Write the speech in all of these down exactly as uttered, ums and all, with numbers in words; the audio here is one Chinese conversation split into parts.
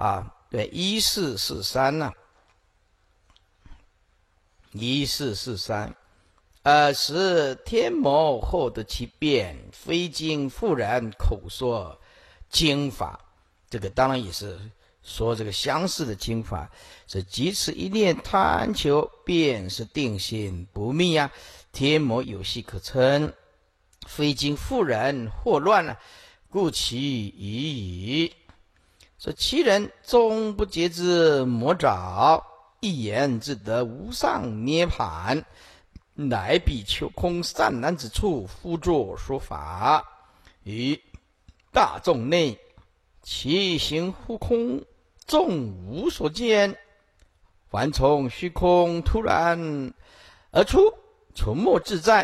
啊，对，一四四三呐，一四四三。呃，使天魔获得其变，非经复然口说经法。这个当然也是说这个相似的经法，是即此一念贪求，便是定心不密啊。天魔有戏可称，非经复然惑乱啊，故其已矣。说其人终不觉之魔爪，一言自得无上涅盘。乃比求空善男之处，夫作说法，于大众内，其行乎空，众无所见。凡从虚空突然而出，存没自在，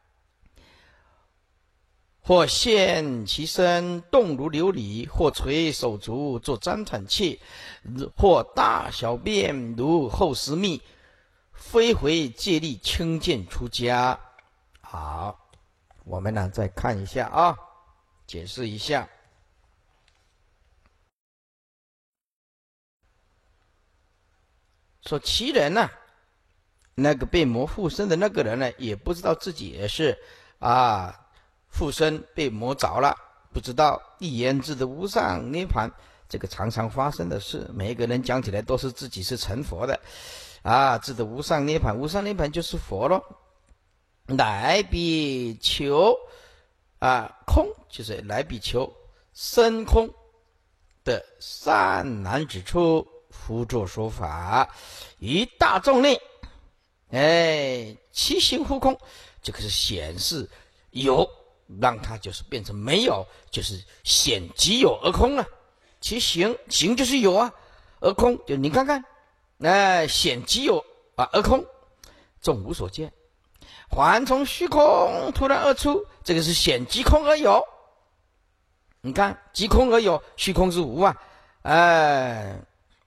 或现其身，动如琉璃；或垂手足，作旃檀器；或大小便如后石蜜。飞回借力轻剑出家。好，我们呢再看一下啊，解释一下。说其人呢、啊，那个被魔附身的那个人呢，也不知道自己也是啊附身被魔着了，不知道一言之的无上涅盘，这个常常发生的事，每一个人讲起来都是自己是成佛的。啊，指的无上涅盘，无上涅盘就是佛咯。来比求啊空，就是来比求深空的善难之处，夫作说法，于大众内，哎，其行乎空，这个是显示有，让它就是变成没有，就是显即有而空啊。其行行就是有啊，而空就你看看。哎，显即有啊，而空，众无所见。还从虚空突然而出，这个是显即空而有。你看，即空而有，虚空是无啊，哎，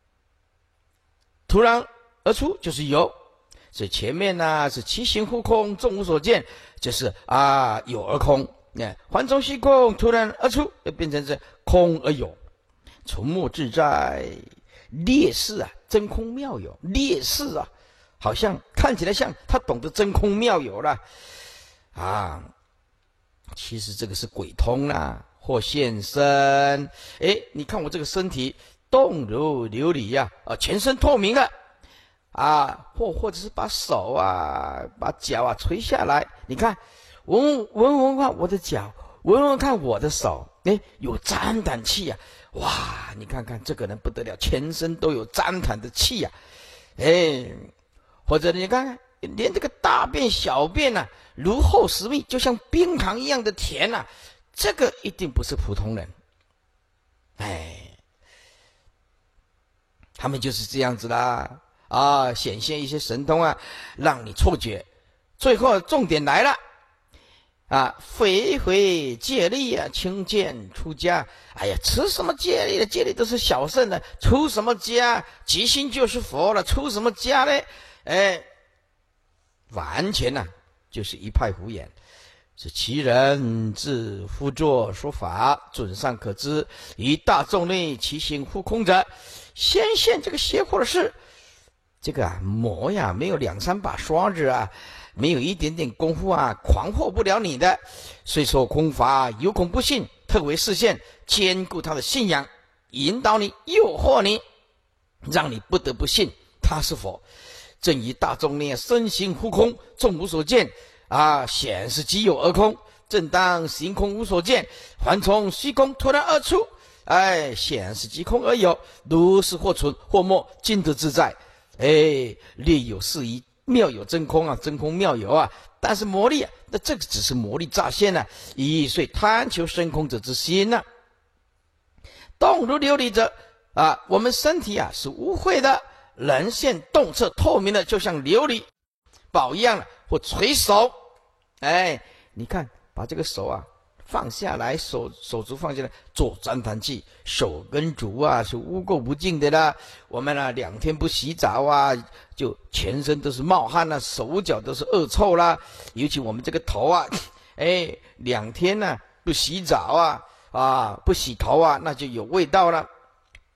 突然而出就是有。所以前面呢是其行乎空，众无所见，就是啊有而空。哎，还从虚空突然而出，就变成是空而有，存没自在。劣势啊，真空妙有，劣势啊，好像看起来像他懂得真空妙有了啊，其实这个是鬼通啦，或现身。哎，你看我这个身体动如琉璃呀、啊，啊，全身透明了啊，或或者是把手啊，把脚啊垂下来，你看，闻闻闻看我的脚，闻闻看我的手，哎，有沾胆气呀、啊。哇，你看看这个人不得了，全身都有沾檀的气呀、啊！哎，或者你看看，连这个大便小便呐、啊，如后石蜜，就像冰糖一样的甜呐、啊，这个一定不是普通人。哎，他们就是这样子啦，啊，显现一些神通啊，让你错觉。最后重点来了。啊，飞回戒力啊，轻剑出家。哎呀，持什么戒力的？戒力都是小圣的，出什么家？即心就是佛了，出什么家呢？哎，完全呢、啊、就是一派胡言。是其人自夫作说法，准上可知。于大众内，其行乎空者，先现这个邪乎的事。这个啊，魔呀，没有两三把刷子啊。没有一点点功夫啊，狂惑不了你的。虽说空法，有恐不信，特为示现，兼顾他的信仰，引导你，诱惑你，让你不得不信他是佛。正以大众内身行乎空，众无所见啊，显示即有而空。正当行空无所见，还从虚空突然而出，哎，显示即空而有，如是或存或没，尽得自在。哎，略有适宜。妙有真空啊，真空妙有啊，但是魔力啊，那这个只是魔力乍现啊，以遂贪求深空者之心呐、啊。动如琉璃者啊，我们身体啊是污秽的，人现动彻透明的，就像琉璃宝一样的，或垂手，哎，你看把这个手啊放下来，手手足放下来，做旃檀器，手跟足啊是污垢不净的啦。我们啊两天不洗澡啊，就全身都是冒汗啦，手脚都是恶臭啦。尤其我们这个头啊，哎，两天呢、啊、不洗澡啊啊不洗头啊，那就有味道了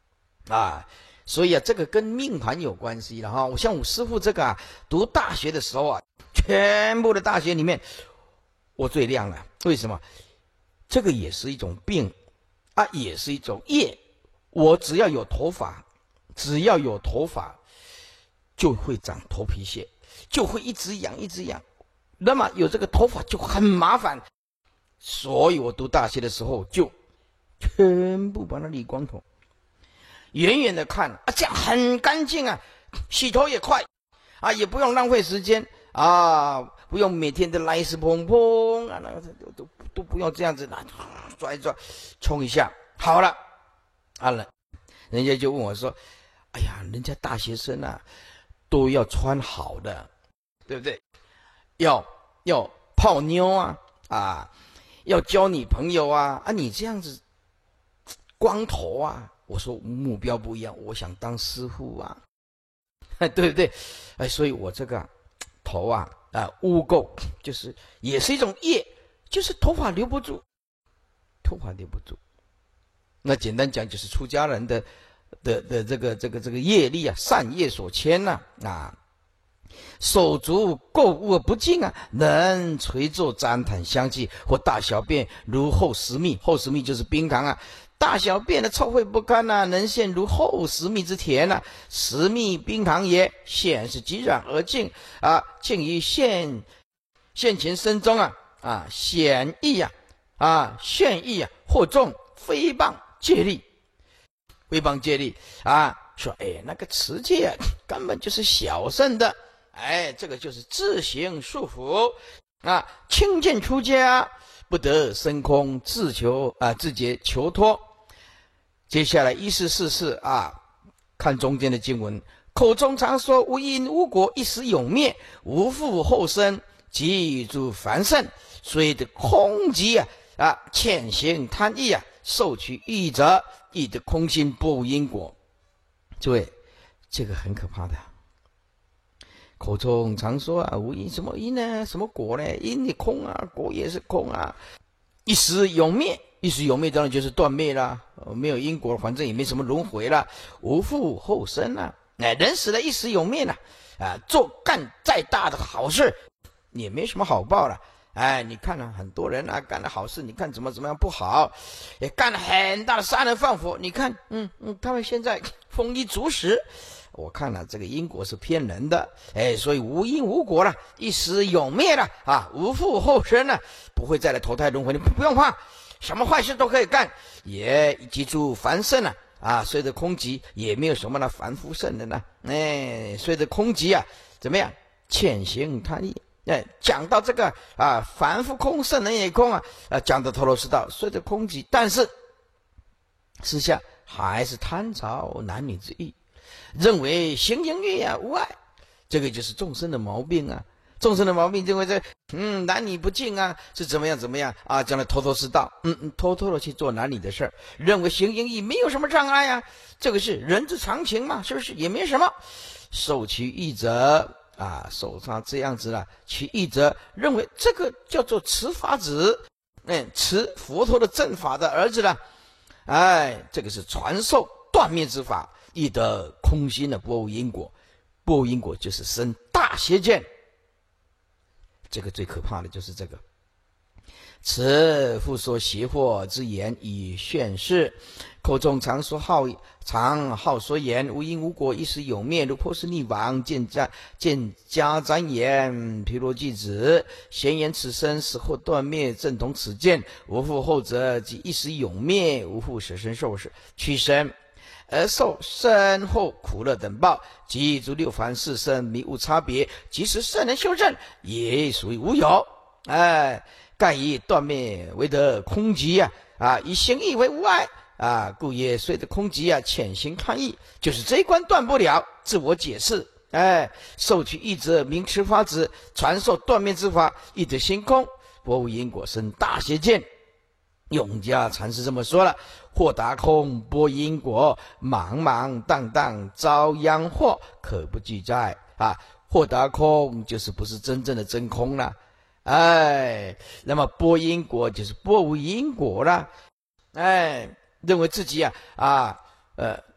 啊。所以啊，这个跟命盘有关系了哈。我像我师父这个啊，读大学的时候啊，全部的大学里面我最亮了。为什么？这个也是一种病啊，也是一种业。我只要有头发，只要有头发，就会长头皮屑，就会一直痒，一直痒。那么有这个头发就很麻烦，所以我读大学的时候就全部把它理光头。远远的看啊，这样很干净啊，洗头也快啊，也不用浪费时间啊，不用每天的来势砰砰啊，那个都都都不用这样子拿抓一抓，冲一下好了啊了。人家就问我说：“哎呀，人家大学生啊，都要穿好的，对不对？要要泡妞啊啊，要交女朋友啊啊，你这样子光头啊。”我说目标不一样，我想当师傅啊，对不对？哎，所以我这个头啊啊污垢，就是也是一种业，就是头发留不住，头发留不住。那简单讲，就是出家人的的的这个这个这个业力啊，善业所牵呐啊，啊，手足垢污而不净啊，能垂坐旃檀香气，或大小便如后石蜜，后石蜜就是冰糖啊。大小便的臭秽不堪呐、啊，能现如后石蜜之甜呐、啊。石蜜冰糖也，现是即染而净啊，净于现现前身中啊啊，显异呀啊，炫异啊，或众诽谤戒律，诽谤戒律啊，说哎那个持戒啊，根本就是小圣的，哎，这个就是自行束缚啊，轻贱出家，不得升空，自求啊，自觉求脱。接下来一四四四啊，看中间的经文，口中常说无因无果，一时永灭，无复后生，即诸凡圣，虽得空寂啊啊，潜行贪意啊，受取义者，亦得空心，不无因果。诸位，这个很可怕的。口中常说啊，无因什么因呢？什么果呢？因也空啊，果也是空啊，一时永灭。一时永灭当然就是断灭啦，没有因果，反正也没什么轮回啦，无复后生啦。哎，人死了，一时永灭了，啊，做干再大的好事，也没什么好报了。哎，你看啊，很多人啊干了好事，你看怎么怎么样不好，也干了很大的杀人放火，你看，嗯嗯，他们现在丰衣足食。我看了、啊、这个因果是骗人的，哎，所以无因无果了，一时永灭了啊，无复后生了，不会再来投胎轮回，你不用怕。什么坏事都可以干，也记住凡圣啊啊，随着空寂也没有什么呢凡夫圣人呢，哎，随着空寂啊，怎么样？潜行贪意，哎，讲到这个啊，凡夫空，圣人也空啊，啊，讲的头头是道，随着空寂，但是私下还是贪着男女之意，认为行淫欲啊无碍，这个就是众生的毛病啊。众生的毛病就会在嗯男女不敬啊，是怎么样怎么样啊，将来头头是道，嗯嗯，偷偷的去做男女的事儿，认为行淫欲没有什么障碍啊，这个是人之常情嘛，是不是？也没什么。受其义者啊，受他这样子了，其义者认为这个叫做持法子，嗯，持佛陀的正法的儿子了，哎，这个是传授断灭之法，亦得空心的不无因果，不无因果就是生大邪见。这个最可怕的就是这个，此复说邪惑之言以宣示，口中常说好常好说言，无因无果，一时有灭，如破世逆王，见家见家瞻言，毗罗季子，闲言此生死后断灭，正同此见，无复后者，即一时永灭，无复舍身受死屈身。而受身后苦乐等报，即诸六凡四生迷悟差别，即使圣人修正，也属于无有。哎，盖以断灭为得空寂啊，啊，以行义为无碍啊，故也随着空寂啊，潜行贪意，就是这一关断不了。自我解释，哎，受取义者名持法子，传授断灭之法，亦得行空，不无因果生大邪见。永嘉禅师这么说了：或达空，波因果，茫茫荡荡，遭殃祸，可不具在啊。或达空就是不是真正的真空了，哎，那么波因果就是波无因果了，哎，认为自己啊啊呃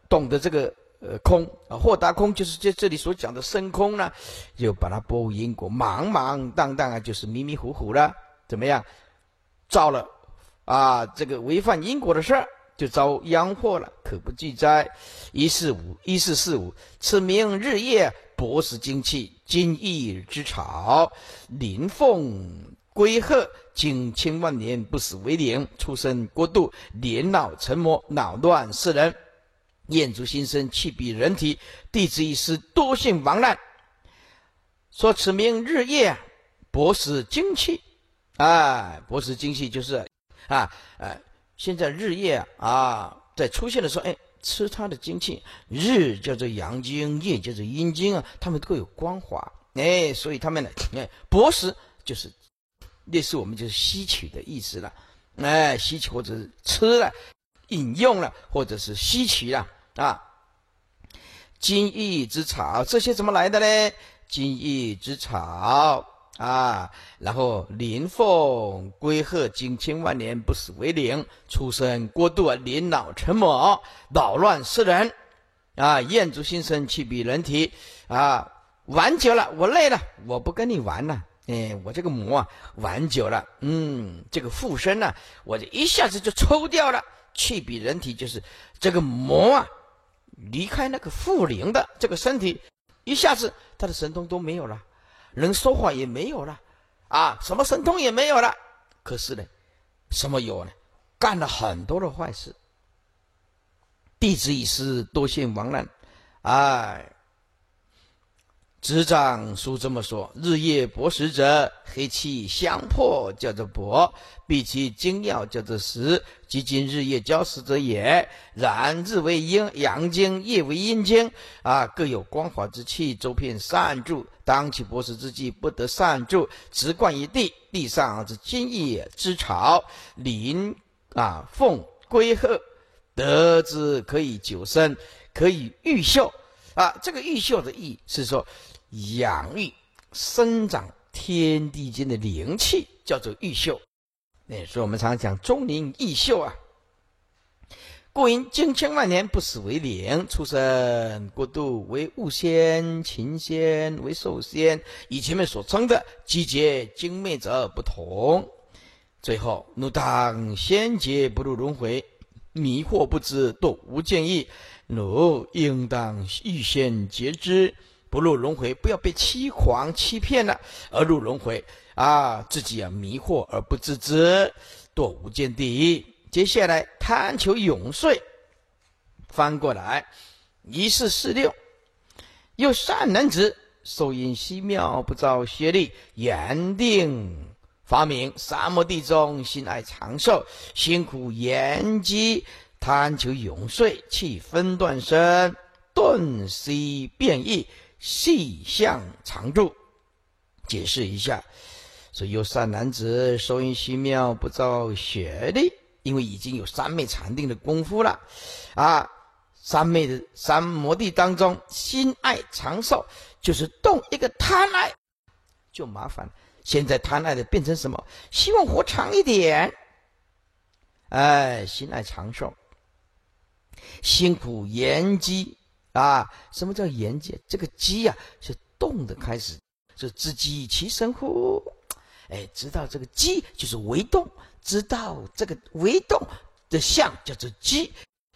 懂得这个呃空啊，豁达空就是这这里所讲的深空呢，就把它拨无因果，茫茫荡荡啊，就是迷迷糊糊了，怎么样？造了啊这个违反因果的事儿，就遭殃祸了，可不惧哉？一四五一四四五，此名日夜薄食精气，金翼之草，麟凤龟鹤，经千万年不死为灵，出生国度，年老成魔，恼乱世人，厌足心生，气比人体，地之一失，多性亡难。说此名日夜薄食精气，啊，薄食精气就是啊呃，现在日夜啊在出现的时候，哎，吃它的精气，日叫做阳精，夜叫做阴精啊，它们各有光华，哎，所以它们呢，哎，薄食就是类似我们就是吸取的意思了，哎，吸取或者是吃了、饮用了，或者是吸取了啊。金翼之草，这些怎么来的呢？金翼之草啊，然后麟凤龟鹤，经千万年不死为灵，出生国度啊，年老成魔，扰乱世人啊，厌足心生，气比人体啊，玩久了我累了，我不跟你玩了。哎，我这个魔啊，玩久了，嗯，这个附身呢、啊，我就一下子就抽掉了。气比人体就是这个魔啊，离开那个附灵的这个身体，一下子他的神通都没有了，人说话也没有了，啊，什么神通也没有了。可是呢，什么有呢？干了很多的坏事，弟子已失，多陷亡难，哎。执掌书这么说：日夜薄食者，黑气相破，叫做薄；闭其精要，叫做食。即今日夜交食者也。然日为阴阳经，夜为阴经，啊，各有光华之气，周遍散注。当其薄食之际，不得散注，直贯于地。地上之金翼之草，麟啊凤龟鹤，得之可以久生，可以御秀。啊，这个御秀的意是说养育生长天地间的灵气，叫做御秀。哎，所以我们常常讲钟灵毓秀啊。故因经千万年不死为灵，出生国度为物仙、禽仙、为兽仙，与前面所称的集结精魅者不同。最后，怒当仙劫不入轮回，迷惑不知，堕无间意。奴应当预先觉知，不入轮回，不要被欺谎欺骗了而入轮回啊！自己啊迷惑而不自知，堕无间地。接下来贪求永岁，翻过来一四四六，有善男子，受因希妙，不造学力，言定发明，沙漠地中心爱长寿，辛苦延积。贪求永岁，气分断身，顿息变异，细相常住。解释一下，所以有善男子，受因希妙，不造学力，因为已经有三昧禅定的功夫了啊。三昧的三摩地当中，心爱长寿，就是动一个贪爱就麻烦了。现在贪爱的变成什么？希望活长一点，哎，心爱长寿。辛苦延积啊！什么叫延积？这个积啊，是动的开始，是知机其神乎？哎，知道这个机就是为动，知道这个为动的相叫做机。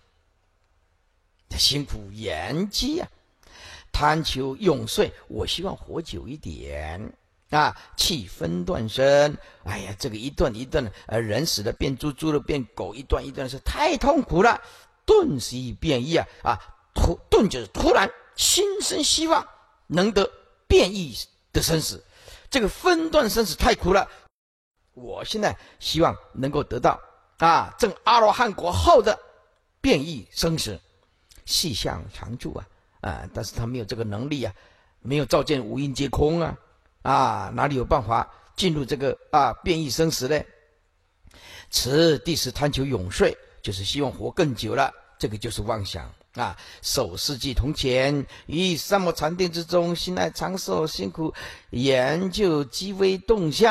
辛苦延积啊，贪求永岁，我希望活久一点啊！气分断身，哎呀，这个一段一段的，呃，人死了变猪，猪了变狗，一段一段是太痛苦了。顿息变异啊啊，突顿就是突然心生希望能得变异的生死，这个分段生死太苦了，我现在希望能够得到啊证阿罗汉果后的变异生死，细相常住啊啊，但是他没有这个能力啊，没有照见五蕴皆空啊啊，哪里有办法进入这个啊变异生死呢？此第十贪求永岁，就是希望活更久了，这个就是妄想啊！守世纪同前，于三摩禅定之中，心爱长寿，辛苦研究机微动向，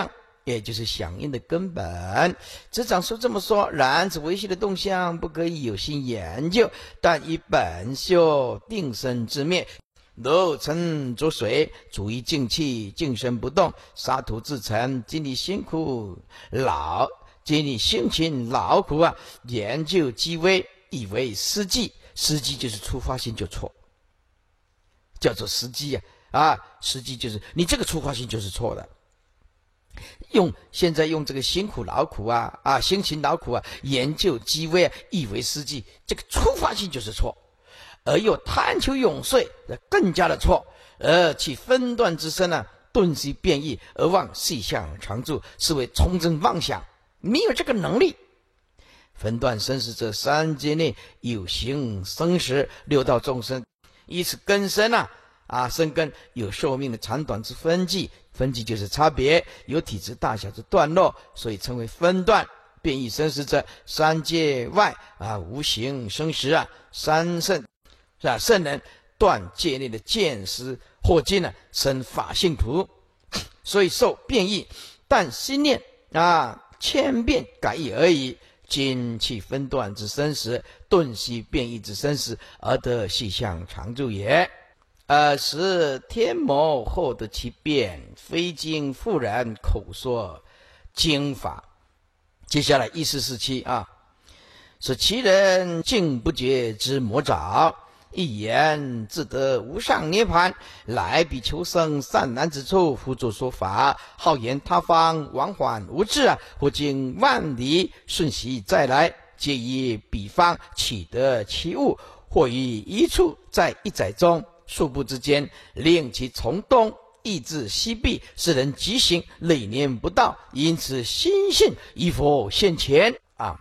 也就是响应的根本。执掌书这么说，然此维系的动向不可以有心研究，但以本修定生之面，柔沉着水，主以静气，静身不动，沙土自成。经历辛苦劳，经历辛勤劳苦啊，研究机微，以为失机。失机就是出发性就错，叫做失机啊啊，失机就是你这个出发性就是错的。用现在用这个辛苦劳苦啊啊，辛勤劳苦啊，研究机微啊，以为失机，这个出发性就是错。而又贪求永遂，更加的错。而其分段之身呢，顿息变异，而望细相常住，是为从真妄想，没有这个能力。分段生死者，三界内有形生死，六道众生以此根生啊啊，生根有寿命的长短之分际，分际就是差别，有体质大小之段落，所以称为分段。变异生死者，三界外啊无形生死啊，三圣是吧？圣人断界内的见识或今呢，生法性图，所以受变异，但心念啊千变改易而已。精气分段之生死，顿息变异之生死，而得细相常住也。尔时天魔后得其变，非经妇人口说经法。接下来一四四七啊，是其人竟不觉之魔爪，一言自得无上涅盘，来彼求生善男之处，辅助说法，好言他方往返无滞啊，或经万里瞬息再来，皆以彼方起得其物，或于一处在一载中数步之间，令其从东意至西壁，使人急行累年不到，因此心性以佛现前啊。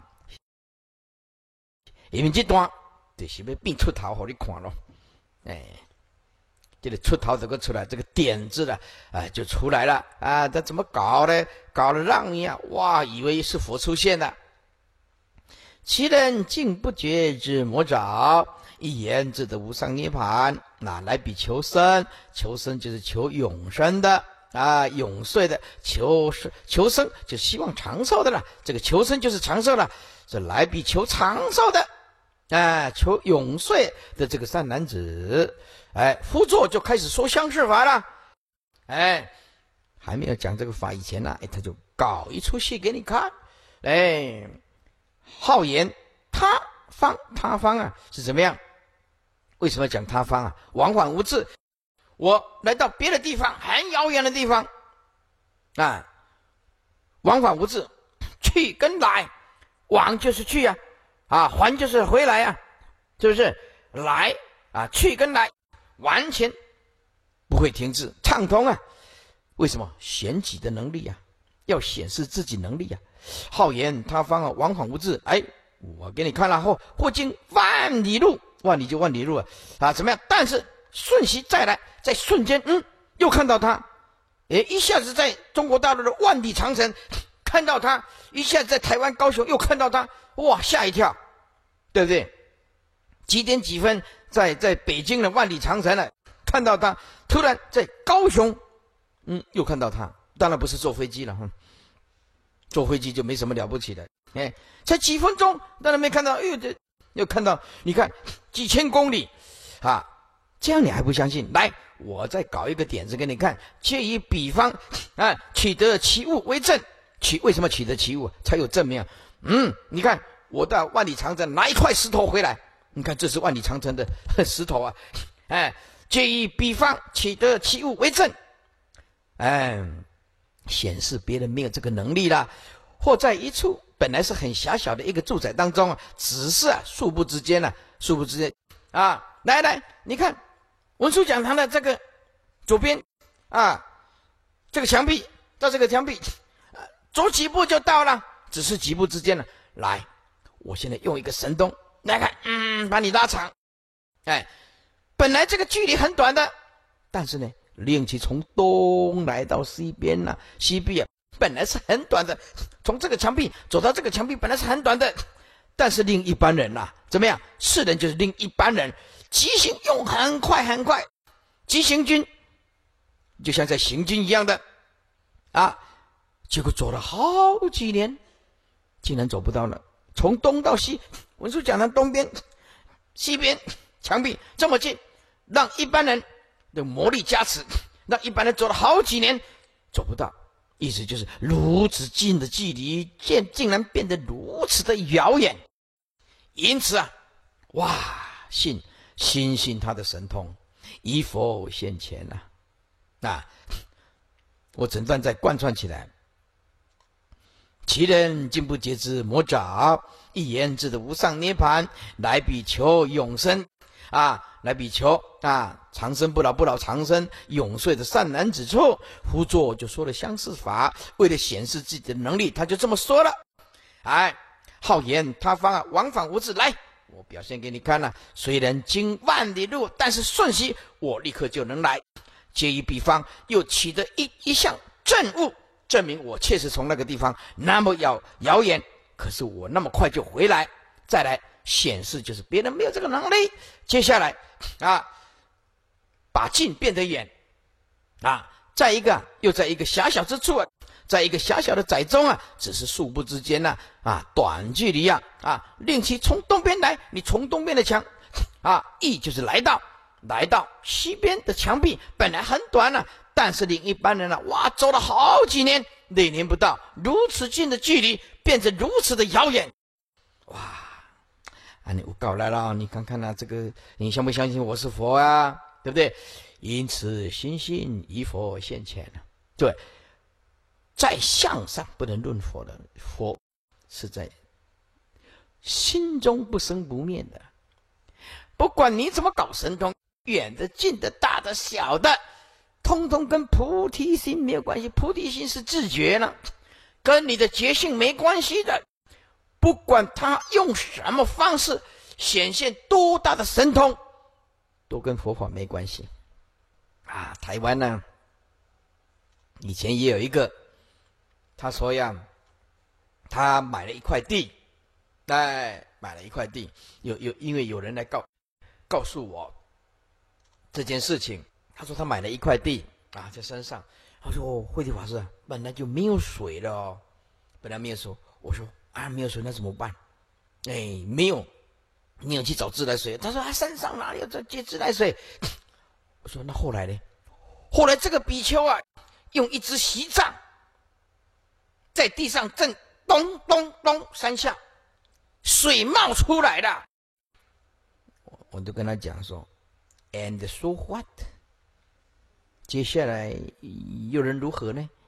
因为这段就是要变出头给你看咯，哎，这个出头这个出来，这个点子了，哎，就出来了啊！这怎么搞呢？搞得让你啊，哇，以为是佛出现了。其人竟不觉之魔爪，一言自得无上涅盘，哪来比求生？求生就是求永生的啊，永岁的。求生求生就希望长寿的了，这个求生就是长寿了，这来比求长寿的。哎，求永岁的这个善男子，哎，夫座就开始说相是法了。哎，还没有讲这个法以前呢、啊，哎，他就搞一出戏给你看。哎，好言他方，他方啊是怎么样？为什么讲他方啊？往返无滞，我来到别的地方，很遥远的地方啊，往返无滞，去跟来，往就是去啊。啊，还就是回来啊，是不是？来啊，去跟来完全不会停滞，畅通啊。为什么？显己的能力啊，要显示自己能力啊。好言他方啊，往返无滞。哎，我给你看了后，或经万里路，万里就万里路啊，啊，怎么样？但是瞬息再来，在瞬间，嗯，又看到他，哎，一下子在中国大陆的万里长城看到他，一下子在台湾高雄又看到他。哇，吓一跳，对不对？几点几分在在北京的万里长城呢，看到他，突然在高雄，嗯，又看到他。当然不是坐飞机了哈，坐飞机就没什么了不起的。哎，才几分钟，当然没看到，哎呦，这又看到，你看几千公里啊，这样你还不相信？来，我再搞一个点子给你看，借以比方啊，取得其物为证。取为什么取得其物才有证明啊？嗯，你看我到万里长城拿一块石头回来，你看这是万里长城的石头啊，哎，借以比方取得其物为证，哎，显示别人没有这个能力啦。或在一处本来是很狭小的一个住宅当中啊，只是啊数步之间啊，数步之间啊，来来，你看文殊讲堂的这个左边啊，这个墙壁到这个墙壁，走几步就到了。只是几步之间了，来，我现在用一个神通来看，嗯，把你拉长，哎，本来这个距离很短的，但是呢，令其从东来到西边呢、啊，西壁啊，本来是很短的，从这个墙壁走到这个墙壁本来是很短的，但是令一般人呐、啊，怎么样？世人就是令一般人急行用很快很快，急行军就像在行军一样的啊。 结果走了好几年，竟然走不到了。从东到西，文殊讲堂东边、西边墙壁这么近，让一般人的魔力加持，让一般人走了好几年走不到。意思就是如此近的距离，竟竟然变得如此的遥远。因此啊，哇，信心信他的神通，以佛现前啊！啊，我整段再贯穿起来。其人竟不觉知魔爪，一言之的无上涅盘，来比求永生啊，来比求啊长生不老不老长生永岁的善男子处。胡作就说了相似法，为了显示自己的能力，他就这么说了。哎，好言他方啊，往返无滞。来，我表现给你看了、啊。虽然经万里路，但是瞬息我立刻就能来。借一比方，又取得一一项证物，证明我确实从那个地方那么遥遥远，可是我那么快就回来。再来显示就是别人没有这个能力。接下来啊，把近变得远啊，在一个又在一个狭小之处啊，在一个狭小的窄中啊，只是数步之间呢 啊, 啊，短距离啊啊，令其从东边来，你从东边的墙啊，意就是来到来到西边的墙壁，本来很短了、啊，但是令一般人呢、啊，哇，走了好几年，那年不到，如此近的距离变成如此的遥远，哇！啊，你搞来了，你看看啊，这个你相不相信我是佛啊？对不对？因此心性以佛现前了。对，在相上不能论佛的，佛是在心中不生不灭的。不管你怎么搞神通，远的、近的、大的、小的，通通跟菩提心没有关系。菩提心是自觉呢，跟你的觉性没关系的。不管他用什么方式显现多大的神通，都跟佛法没关系啊！台湾呢，以前也有一个，他说呀，他买了一块地，哎，买了一块地，有有因为有人来告告诉我这件事情，他说他买了一块地啊，在山上，他说哦，慧地法师本来就没有水了哦，本来没有水，我说。啊，没有水那怎么办？哎，没有，你有去找自来水？他说啊，山上哪里有这接自来水？我说那后来呢？后来这个比丘啊，用一只锡杖在地上震咚咚咚三下，水冒出来了。我我就跟他讲说 ，and so what？ 接下来又能如何呢？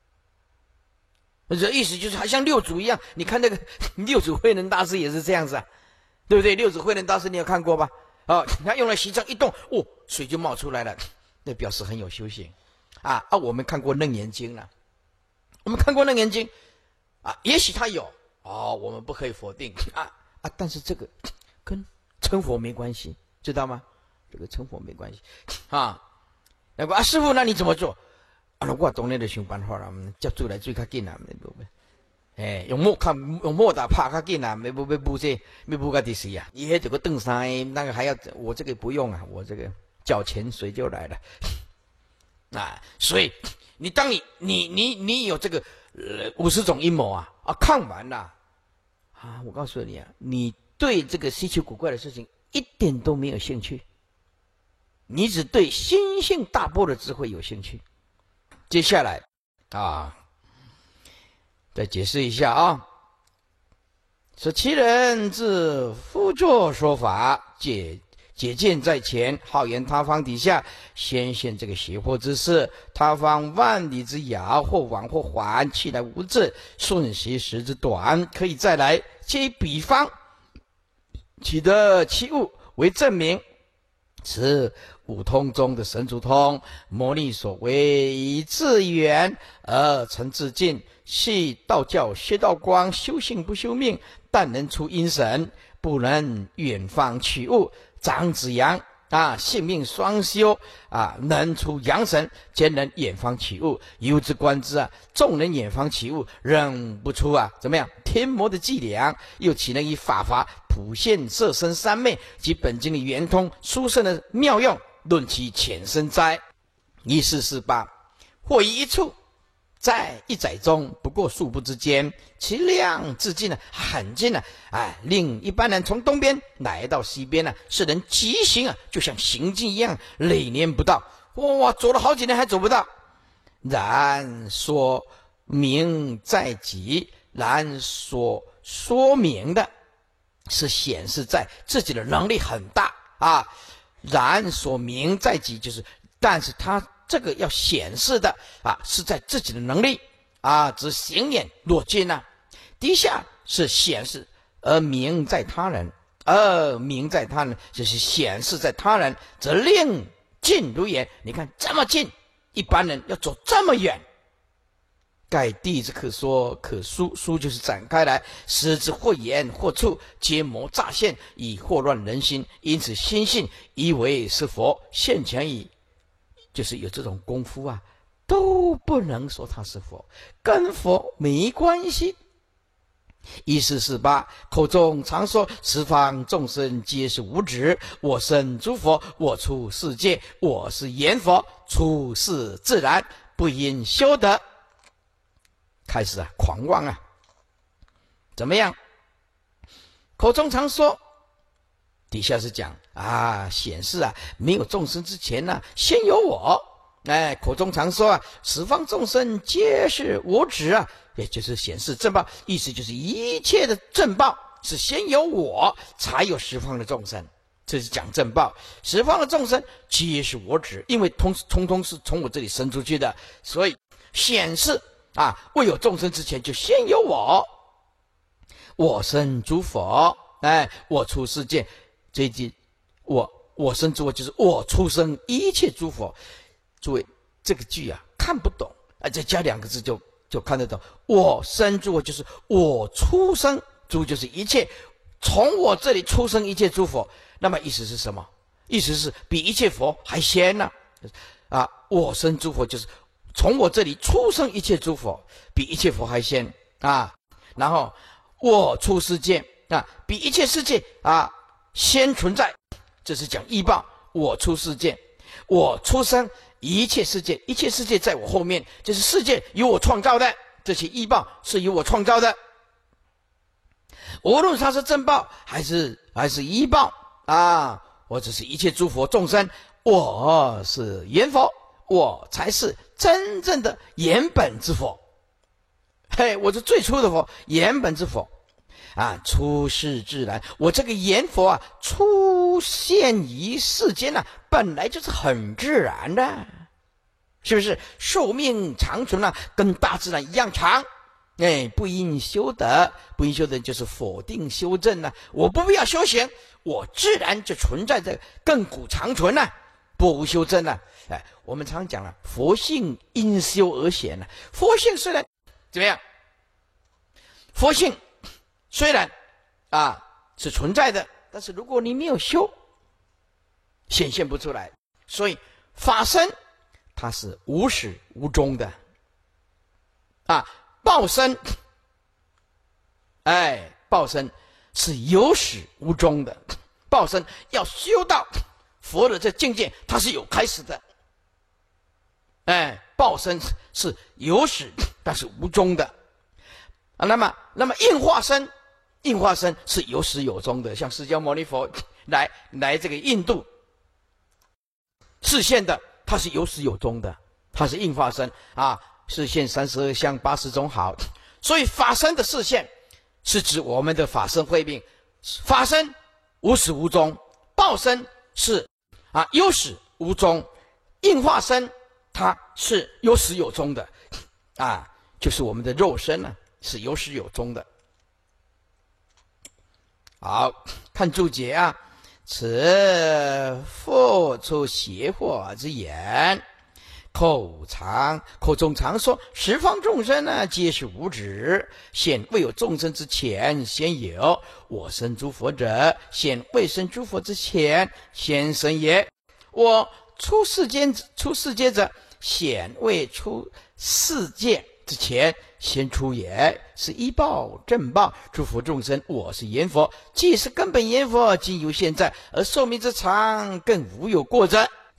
这意思就是还像六祖一样，你看那个六祖慧能大师也是这样子啊，对不对？六祖慧能大师你有看过吧？哦，他用了锡杖一动，哦，水就冒出来了，那表示很有修行啊啊！我们看过《楞严经》了，我们看过《楞严经》啊，也许他有哦，我们不可以否定啊啊！但是这个跟成佛没关系，知道吗？这个成佛没关系啊。那个啊，师父，那你怎么做？啊，我当然就想办法啦，接出来最较紧啦，哎，用莫看用莫打拍较紧啦，没不没不这没不个第四呀，你还这个登山那个还要我这个不用啊，我这个缴钱水就来了啊，所以你当你你你你有这个呃五十种阴谋啊啊看完了啊，我告诉你啊，你对这个稀奇古怪的事情一点都没有兴趣，你只对心性大波的智慧有兴趣。接下来啊，再解释一下啊，说其人自复作说法，解解见在前，好言他方底下，先现这个邪惑之事，他方万里之遥，或往或还，去来无滞，瞬息时之短，可以再来。皆比方，取得其物为证明。此五通中的神足通，魔力所为，以自远而成自近，系道教学道光，修性不修命，但能出阴神，不能远方取物。长子阳啊，性命双修啊，能出阳神，兼能远方取物。由之观之啊，众人远方取物，仍不出啊，怎么样？天魔的伎俩，又岂能以法华普现色身三昧及本经的圆通殊胜的妙用，论其浅深哉？一四四八，或以一处在一载中不过数步之间，其量至近呢，很近了。哎，令一般人从东边来到西边呢，是人疾行啊，就像行进一样，累年不到。哇，走了好几年还走不到。然所明在己，然所说明的是显示在自己的能力很大啊。然所明在己，就是，但是他这个要显示的啊，是在自己的能力啊，指行眼若见呐。底下是显示，而明在他人，而明在他人，就是显示在他人，则令近如远。你看这么近，一般人要走这么远。盖地之可说可书，书就是展开来，使之或言或触，皆谋乍现，以惑乱人心。因此心性以为是佛，现前矣。就是有这种功夫啊，都不能说他是佛，跟佛没关系。一四四八，口中常说十方众生皆是无止，我生诸佛，我出世界，我是言佛，处世自然，不因修德。开始啊，狂妄啊，怎么样？口中常说，底下是讲啊，显示啊，没有众生之前呢、啊，先有我。哎，口中常说啊，十方众生皆是无止啊，也就是显示正报，意思就是一切的正报是先有我，才有十方的众生。这是讲正报，十方的众生皆是我止，因为通通通是从我这里生出去的，所以显示啊，未有众生之前就先有我。我生诸佛，哎，我出世界。这一句，我我生诸佛就是我出生一切诸佛。诸位，这个句啊看不懂啊，再加两个字就就看得懂。我生诸佛就是我出生，诸就是一切，从我这里出生一切诸佛。那么意思是什么？意思是比一切佛还先呢、啊？啊，我生诸佛就是从我这里出生一切诸佛，比一切佛还先啊。然后我出世界啊，比一切世界啊先存在，这是讲依报。我出世界，我出生一切世界，一切世界在我后面，就是世界由我创造的，这些依报是由我创造的。无论它是正报还是还是依报啊，我只是一切诸佛众生，我是言佛，我才是真正的原本之佛。嘿，我是最初的佛，原本之佛啊，出世自然。我这个言佛啊，出现于世间啊，本来就是很自然的，是不是？寿命长存啊，跟大自然一样长。哎，不因修德，不因修德就是否定修正呢、啊。我不必要修行，我自然就存在着亘古长存啊，不无修正啊。哎，我们常讲了、啊，佛性因修而显啊。佛性虽然怎么样？佛性虽然啊是存在的，但是如果你没有修，显现不出来。所以法身它是无始无终的啊。报身，哎，报身是有始无终的。报身要修到佛的这境界，它是有开始的。哎，报身是有始但是无终的啊。那么，那么应化身，应化身是有始有终的。像释迦牟尼佛来来这个印度示现的，它是有始有终的，它是应化身啊。示现三十二相八十种好，所以法身的示现是指我们的法身慧命。法身无始无终，报身是啊有始无终，应化身它是有始有终的啊，就是我们的肉身呢、啊、是有始有终的。好，看注解啊，此复出邪惑之言。口常口中常说十方众生呢皆是无止，现未有众生之前先有，我生诸佛者，现未生诸佛之前先生也。我出世间出世界者，显未出世界之前先出也，是依报正报。诸佛众生，我是言佛，既是根本言佛，今由现在，而寿命之长更无有过者。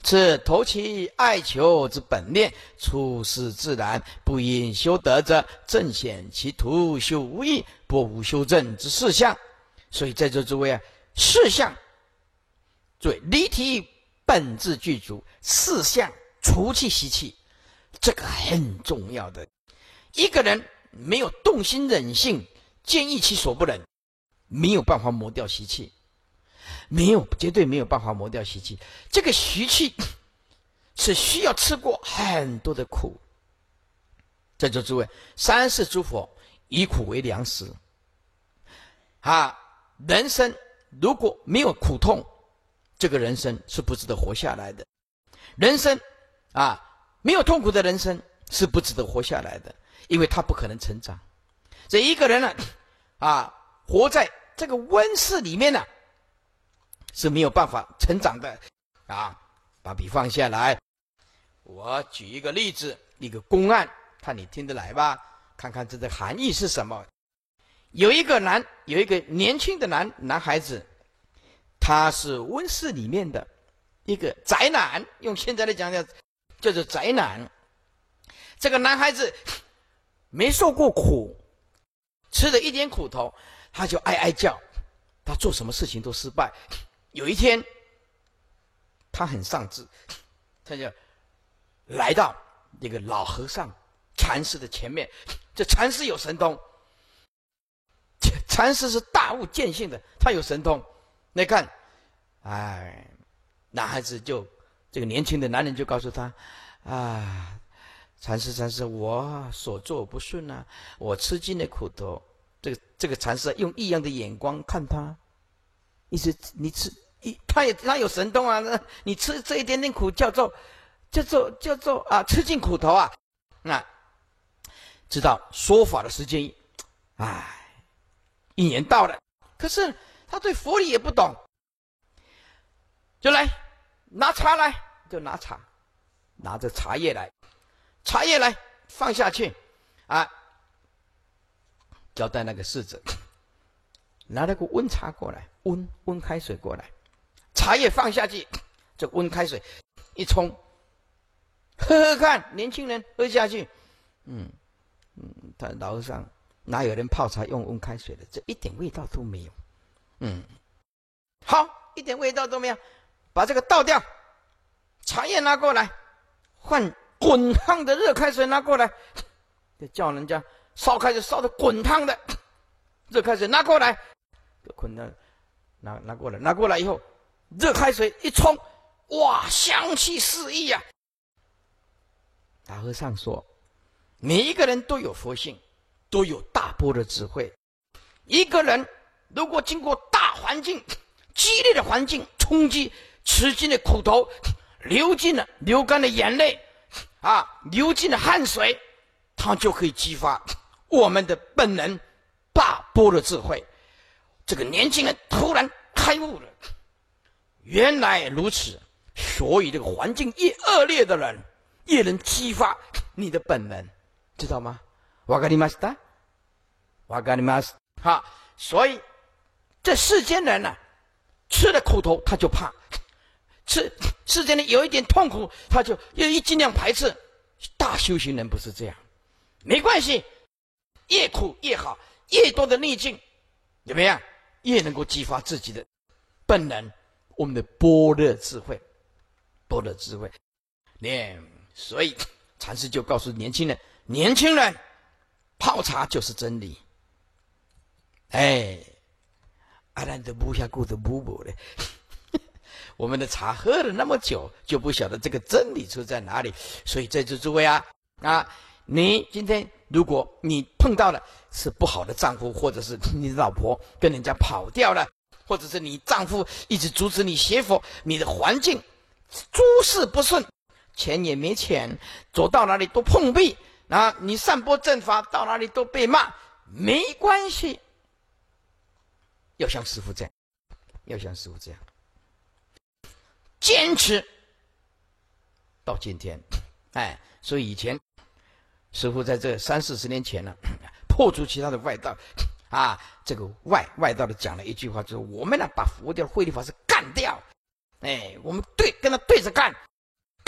此投其爱求之本念，处世自然，不因修德者，正显其徒修无益，不无修正之事项。所以在座诸位啊，事项，诸位离体本质具足，事项除去习气，这个很重要的。一个人没有动心忍性，坚毅其所不忍，没有办法磨掉习气。没有，绝对没有办法磨掉习气。这个习气是需要吃过很多的苦。在座诸位，三世诸佛以苦为粮食啊！人生如果没有苦痛，这个人生是不值得活下来的。人生啊，没有痛苦的人生是不值得活下来的，因为他不可能成长。这一个人呢，啊，活在这个温室里面呢、啊。是没有办法成长的啊！把笔放下来，我举一个例子，一个公案，看你听得来吧？看看这个含义是什么。有一个男，有一个年轻的男男孩子，他是温室里面的一个宅男，用现在来讲叫叫做宅男。这个男孩子没受过苦，吃了一点苦头，他就哀哀叫，他做什么事情都失败。有一天，他很丧志，他就来到这个老和尚禅师的前面。这禅师有神通，禅师是大悟见性的，他有神通。你看，哎，男孩子就这个年轻的男人就告诉他：啊，禅师，禅师，我所作不顺啊，我吃尽了苦头。这个这个禅师用异样的眼光看他，意思你吃。他也他有神通啊！你吃这一点点苦，叫做叫做叫做啊，吃尽苦头啊！那知道说法的时间，哎，一年到了，可是他对佛理也不懂，就来拿茶来，就拿茶，拿着茶叶来，茶叶来放下去啊，交代那个侍者拿了个温茶过来，温温开水过来。茶叶放下去，这温开水一冲，喝喝看，年轻人喝下去，嗯嗯，他老和尚哪有人泡茶用温开水的？这一点味道都没有，嗯，好，一点味道都没有，把这个倒掉，茶叶拿过来，换滚烫的热开水拿过来，就叫人家烧开水烧的滚烫的热开水拿过来，滚烫拿拿过来，拿过来以后。热开水一冲，哇，香气四溢啊！大和尚说，每一个人都有佛性，都有大般若智慧。一个人如果经过大环境、激烈的环境冲击，吃尽了苦头，流尽了流干了眼泪啊，流尽了汗水，他就可以激发我们的本能大般若智慧。这个年轻人突然开悟了。原来如此，所以这个环境越恶劣的人，越能激发你的本能，知道吗？わかりました？わかります。好，所以这世间人呢、啊，吃了苦头他就怕，吃世间人有一点痛苦，他就要一尽量排斥。大修行人不是这样，没关系，越苦越好，越多的逆境，怎么样？越能够激发自己的本能。我们的般若智慧，般若智慧，念，所以禅师就告诉年轻人：年轻人，泡茶就是真理。哎，阿兰的不下顾的不补嘞，我们的茶喝了那么久，就不晓得这个真理出在哪里。所以在座诸位啊啊，你今天如果你碰到了是不好的丈夫，或者是你的老婆跟人家跑掉了。或者是你丈夫一直阻止你学佛，你的环境诸事不顺，钱也没钱，走到哪里都碰壁啊！你散播正法，到哪里都被骂，没关系，要像师父这样，要像师父这样坚持到今天。哎，所以以前师父在这三四十年前呢，破除其他的外道。啊，这个外外道的讲了一句话，就是我们呢把佛教慧律法师干掉，哎，我们对跟他对着干，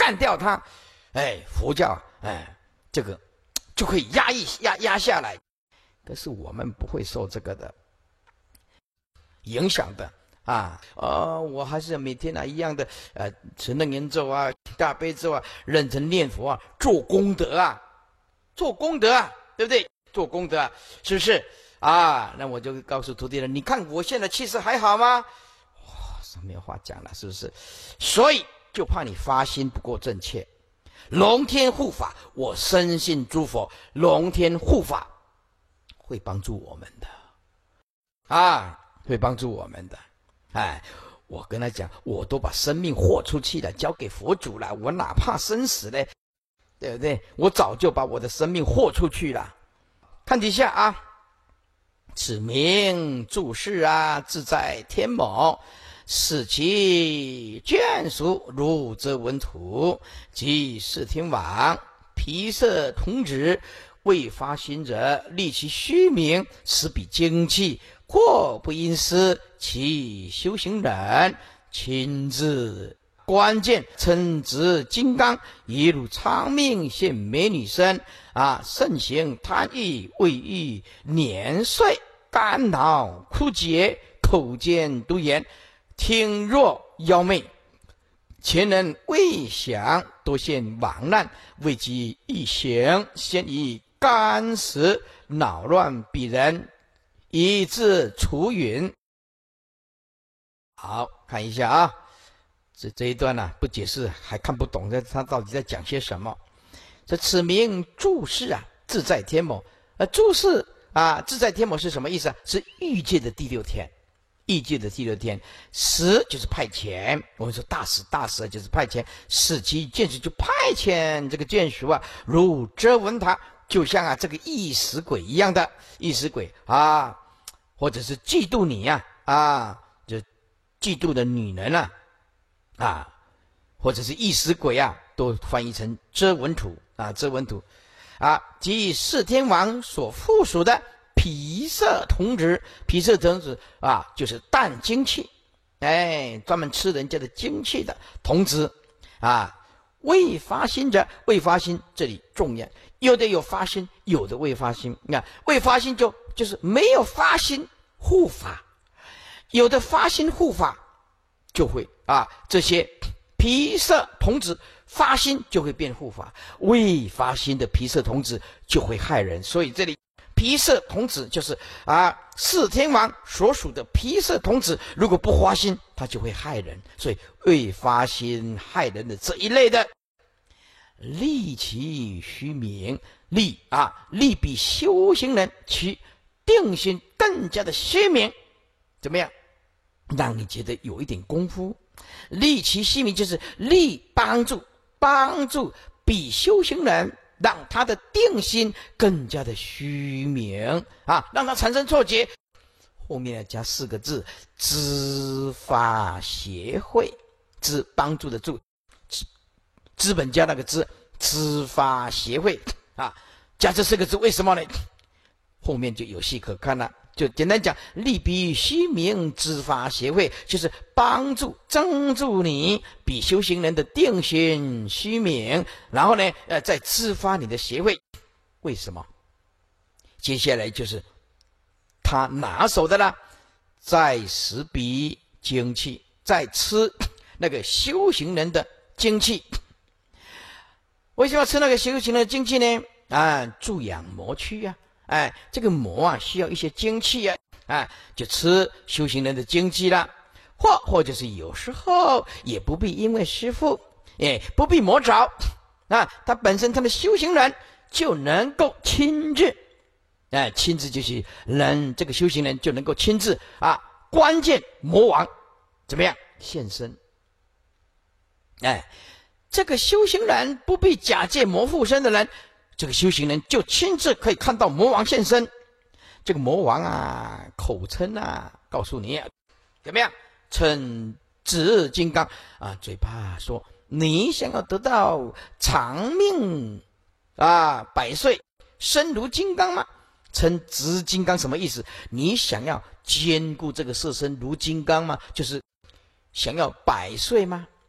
干掉它，哎，佛教哎，这个就会压抑压压下来。可是我们不会受这个的影响的啊！呃，我还是每天啊一样的呃持楞严咒啊、大悲咒啊、认真念佛啊、做功德啊、做功德啊，对不对？做功德啊，是不是啊？那我就告诉徒弟了，你看我现在气色还好吗？哇，没有话讲了，是不是？所以就怕你发心不够正确。龙天护法，我深信诸佛，龙天护法会帮助我们的啊，会帮助我们的。哎，我跟他讲，我都把生命豁出去了，交给佛祖了，我哪怕生死呢？对不对？我早就把我的生命豁出去了。看底下啊，此名注释啊，自在天某，使其眷属如则文土，即视听王毗舍童子，未发心者，立其虚名，使彼精气，或不因思其修行人，亲自关键称之金刚，一如长命现美女身啊，盛行贪欲，未欲年岁，肝脑枯竭，口尖毒言，听若妖媚，前人未想，多现亡难，为其一行，先以干食恼乱彼人，以致除云。好，看一下啊，这这一段呢、啊，不解释还看不懂，这他到底在讲些什么？这此名注释啊，自在天某。呃，注释啊，自在天某是什么意思啊？是欲界的第六天，欲界的第六天。使就是派遣，我们说大使大使就是派遣，使其眷属就派遣这个眷属啊，如遮闻他，就像啊这个异食鬼一样的异食鬼啊，或者是嫉妒你呀 啊, 啊，就嫉妒的女人啊。啊，或者是异食鬼啊，都翻译成遮文土啊，遮文土啊，即释天王所附属的毗舍童子，毗舍童子啊，就是淡精气，哎，专门吃人家的精气的童子啊。未发心者，未发心这里重要，有的有发心，有的未发心。你看，未发心就就是没有发心护法，有的发心护法。就会啊，这些毗舍童子发心就会变护法，未发心的毗舍童子就会害人。所以这里毗舍童子就是啊，释天王所属的毗舍童子，如果不发心，他就会害人。所以未发心害人的这一类的，立其虚名，立啊，立比修行人其定心更加的虚名，怎么样？让你觉得有一点功夫，立其虚名就是立帮助帮助比修行人，让他的定心更加的虚名啊，让他产生错觉。后面要加四个字：资法协会，资帮助的助，资本家那个资，资法协会啊，加这四个字，为什么呢？后面就有戏可看了。就简单讲，立比虚名资法协会，就是帮助增助你比修行人的定心虚名，然后呢，呃，再资发你的协会。为什么？接下来就是他拿手的啦，在食比精气，在吃那个修行人的精气。为什么要吃那个修行人的精气呢？啊，助养魔躯啊。哎，这个魔啊需要一些精气啊，啊，就吃修行人的精气啦，或或者是有时候也不必因为师父，哎，不必魔找啊，他本身他的修行人就能够亲自，哎，亲自就是人这个修行人就能够亲自啊，关键魔王怎么样现身？哎，这个修行人不必假借魔附身的人。这个修行人就亲自可以看到魔王现身，这个魔王啊，口称啊，告诉你、啊、怎么样？称指金刚啊，嘴巴说你想要得到长命啊，百岁，身如金刚吗？称指金刚什么意思？你想要兼顾这个色身如金刚吗？就是想要百岁吗？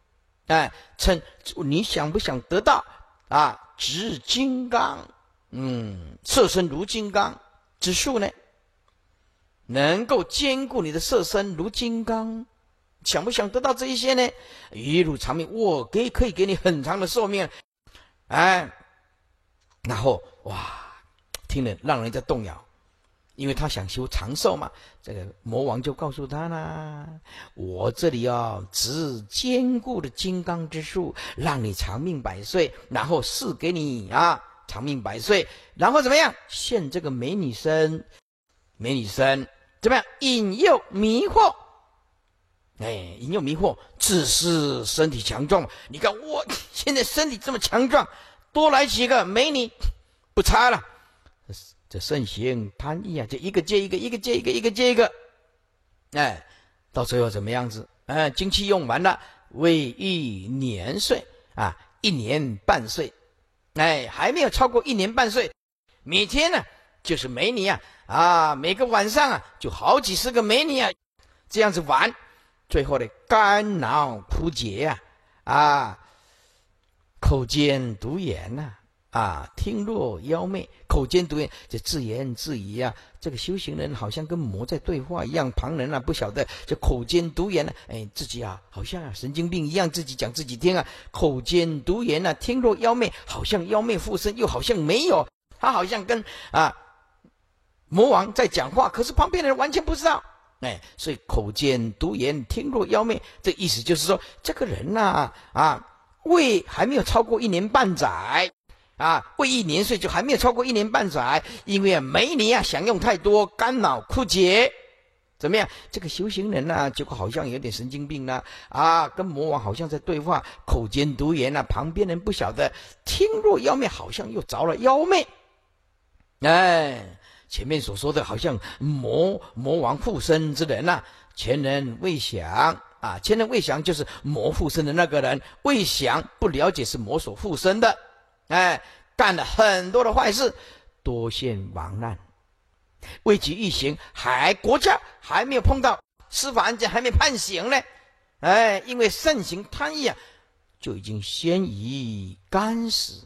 哎，称你想不想得到啊？执金刚，嗯，色身如金刚之术呢？能够兼顾你的色身如金刚，想不想得到这一些呢？一路长命，我给可以给你很长的寿命，哎，然后哇，听了让人家动摇。因为他想修长寿嘛，这个魔王就告诉他啦：我这里要执坚固的金刚之术，让你长命百岁，然后赐给你啊长命百岁，然后怎么样？现这个美女身，美女身怎么样？引诱迷惑，哎，引诱迷惑，自是身体强壮。你看我现在身体这么强壮，多来几个美女，不差了。这盛行贪意啊，这一个接一个，一个接一个，一个接一个，哎，到最后怎么样子？哎，精气用完了，为一年岁啊，一年半岁，哎，还没有超过一年半岁，每天呢就是美女啊，啊，每个晚上啊就好几十个美女啊，这样子玩，最后的肝脑枯竭呀，啊，啊，口尖毒眼呐、啊。啊，听若妖媚，口尖毒眼，这自言自语啊，这个修行人好像跟魔在对话一样，旁人啊不晓得，这口尖毒眼呢、啊，哎，自己啊好像啊神经病一样，自己讲自己听啊，口尖毒眼啊，听若妖媚，好像妖媚附身，又好像没有，他好像跟啊魔王在讲话，可是旁边的人完全不知道，哎，所以口尖毒眼，听若妖媚，这意思就是说，这个人呐 啊, 啊，未还没有超过一年半载。啊，未一年岁就还没有超过一年半载，因为啊美女啊享用太多，肝脑枯竭，怎么样？这个修行人啊，结果好像有点神经病呢、啊，啊，跟魔王好像在对话，口尖毒眼啊，旁边人不晓得，听若妖媚，好像又着了妖媚，哎，前面所说的好像魔魔王附身之人啊，前人未详啊，前人未详就是魔附身的那个人，未详不了解是魔所附身的。哎，干了很多的坏事，多现亡难，为其欲行，还国家还没有碰到司法案件，还没判刑呢。哎，因为盛行贪意啊，就已经先以干死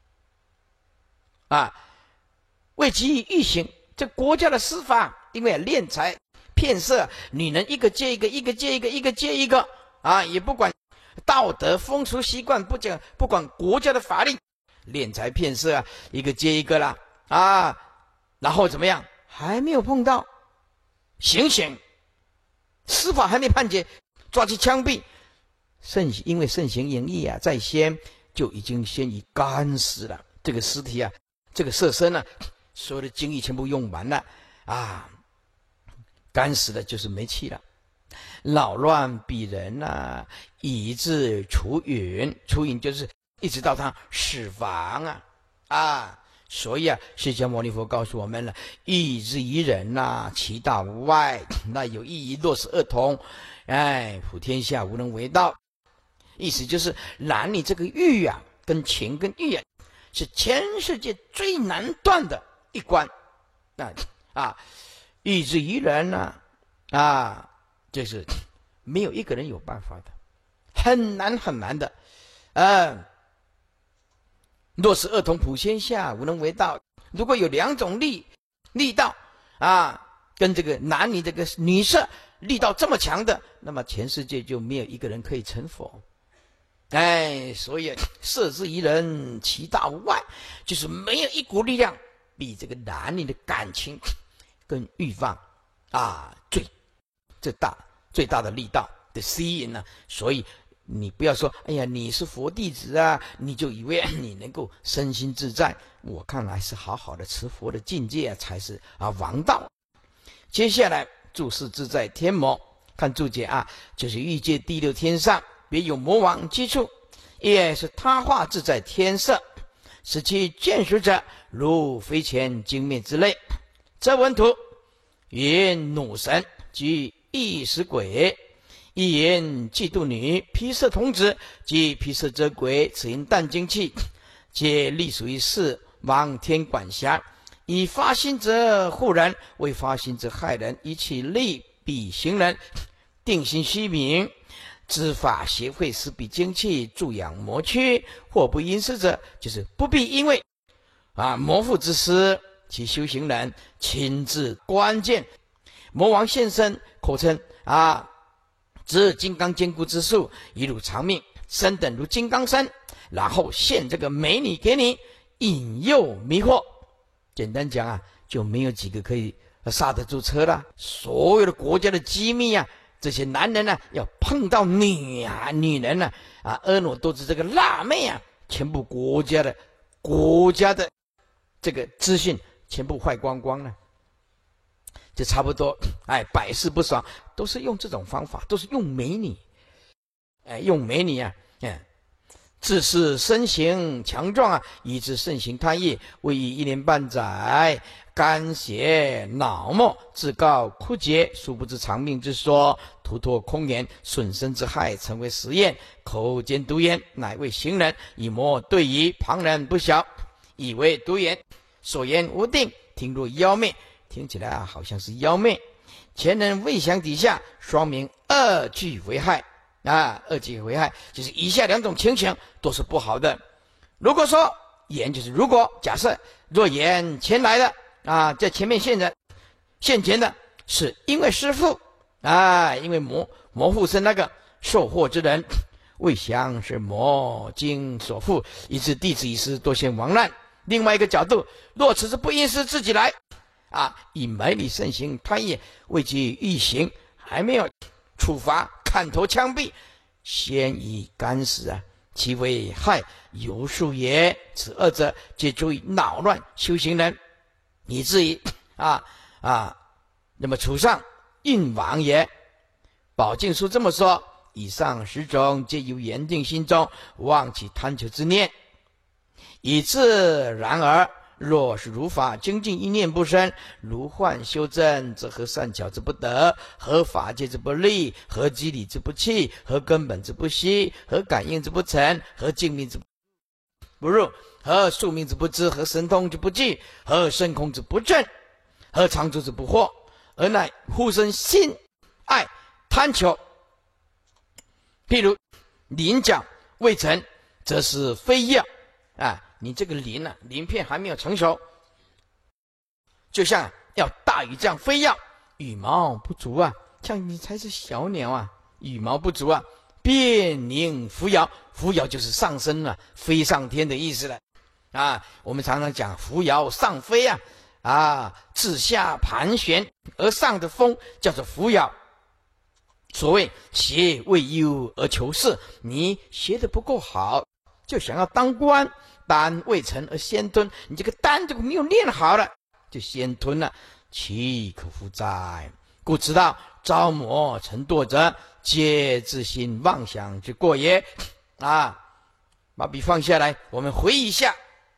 啊。为其欲行，这国家的司法，因为敛财骗色，女人一个接一个，一个接一个，一个接一个啊，也不管道德风俗习惯，不讲不管国家的法令。敛财骗色啊，一个接一个啦啊，然后怎么样？还没有碰到行刑，司法还没判决，抓去枪毙。盛因为盛行淫逸啊，在先就已经先以干死了。这个尸体啊，这个色身啊，所有的精液全部用完了啊，干死了就是没气了。扰乱彼人啊，以致除云，除云就是。一直到他死亡啊啊，所以啊，释迦牟尼佛告诉我们了：意之于人呐、啊，其大无外。那有意于若是恶童，哎，普天下无能为道。意思就是男女这个欲啊，跟情跟欲啊，是全世界最难断的一关啊啊！意之于人呐、啊，啊，就是没有一个人有办法的，很难很难的，嗯。若是恶童，普天下无能为道。如果有两种力力道啊，跟这个男女这个女色力道这么强的，那么全世界就没有一个人可以成佛。哎，所以色之于人，其大无外，就是没有一股力量比这个男女的感情跟欲望啊最最大最大的力道的吸引呢、啊。所以。你不要说，哎呀，你是佛弟子啊，你就以为你能够身心自在。我看来是好好的持佛的境界、啊、才是啊王道。接下来注释自在天魔，看注解啊，就是欲界第六天上，别有魔王居处，也是他化自在天色，使其见识者如飞前精灭之类。则文图云弩神及异食鬼。一言嫉妒女，披色童子及披色遮鬼，此因淡精气，皆隶属于世王天管辖。以发心者护人，未发心者害人，以其利彼行人，定心虚名。 知法协会施彼精气，助养魔躯，或不因师者，就是不必因为啊魔父之师，其修行人亲自关键，魔王现身，口称啊知金刚坚固之术，一如长命，身等如金刚身，然后现这个美女给你，引诱迷惑。简单讲啊，就没有几个可以刹得住车了。所有的国家的机密啊，这些男人呢、啊，要碰到女啊女人呢 啊, 啊，婀娜多姿这个辣妹啊，全部国家的国家的这个资讯全部坏光光了。就差不多，哎，百试不爽，都是用这种方法，都是用美女，哎，用美女啊，嗯。自是身形强壮啊，以致盛行贪欲，未以一年半载，肝血脑膜，自告枯竭。殊不知长命之说，徒托空言，损身之害，成为实验。口兼毒言，乃为行人，以魔对疑，旁人不晓，以为毒言。所言无定，听入妖媚，听起来啊，好像是妖媚。前人未详底下，双明二俱为害。啊，二级危害就是以下两种情形都是不好的。如果说言就是如果假设若言前来的啊，在前面现人现前的是因为师父啊，因为魔魔附身那个受祸之人，未详是魔经所附，以致弟子一师多现亡难。另外一个角度，若此是不因师自己来啊，以美理盛行贪欲，未及欲行，还没有处罚。砍头枪毙，先以干死啊，其为害有术也。此二者皆足以恼乱修行人，以至于啊啊，那么处上应亡也。宝镜书这么说，以上十种皆由言定心中忘其贪求之念，以致然而。若是如法精进一念不生，如幻修正，则何善巧之不得？何法界之不立？何机理之不弃？何根本之不息？何感应之不成？何静命之不入？何宿命之不知？何神通之不具？何深空之不正？何常住之不惑？而乃忽生心爱贪求。譬如鳞角未成，则是非药啊。你这个鳞啊，鳞片还没有成熟，就像要大雨这样飞要，羽毛不足啊，像你才是小鸟啊，羽毛不足啊，变宁扶摇，扶摇就是上升了，飞上天的意思了啊。我们常常讲扶摇上飞啊，啊，自下盘旋而上的风叫做扶摇。所谓学未优而求是，你学得不够好，就想要当官。丹未成而先吞，你这个丹这个没有练好了，就先吞了，岂可乎哉？故知道招魔成堕者，皆自心妄想之过也。啊，把笔放下来，我们回忆一下，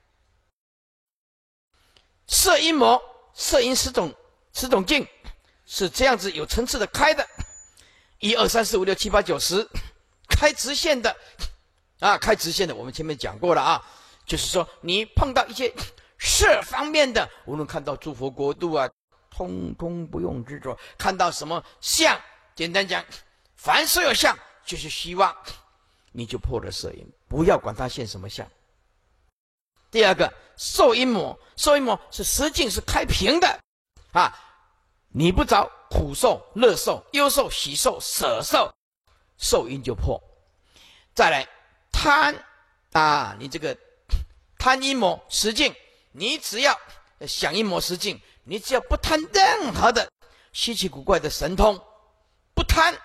摄阴魔，摄阴十种十种境是这样子有层次的开的，一二三四五六七八九十，开直线的啊，开直线的，我们前面讲过了啊。就是说，你碰到一些色方面的，无论看到诸佛国度啊，通通不用执着；看到什么相，简单讲，凡所有相，就是希望你就破了色因，不要管它现什么相。第二个，受阴魔，受阴魔是实境是开平的啊，你不着苦受、乐受、忧受、喜受、舍受，受阴就破。再来贪啊，你这个。贪阴魔实境，你只要想阴魔实境，你只要不贪任何的稀奇古怪的神通，不贪，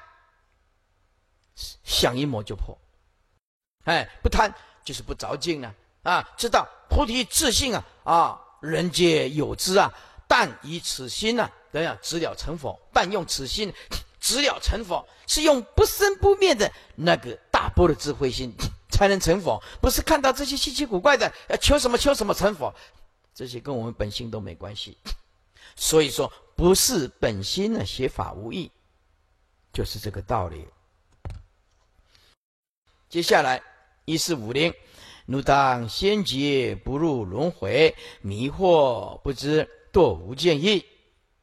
想阴魔就破。哎，不贪就是不着境了啊！知道菩提自信啊啊，人皆有之啊，但以此心啊，怎样直了成佛？但用此心直了成佛，是用不生不灭的那个大波的智慧心。才能成佛，不是看到这些稀奇古怪的，要求什么求什么成佛，这些跟我们本心都没关系。所以说，不是本心呢，学法无益，就是这个道理。接下来一四五零，奴当先劫不入轮回，迷惑不知，堕无见意。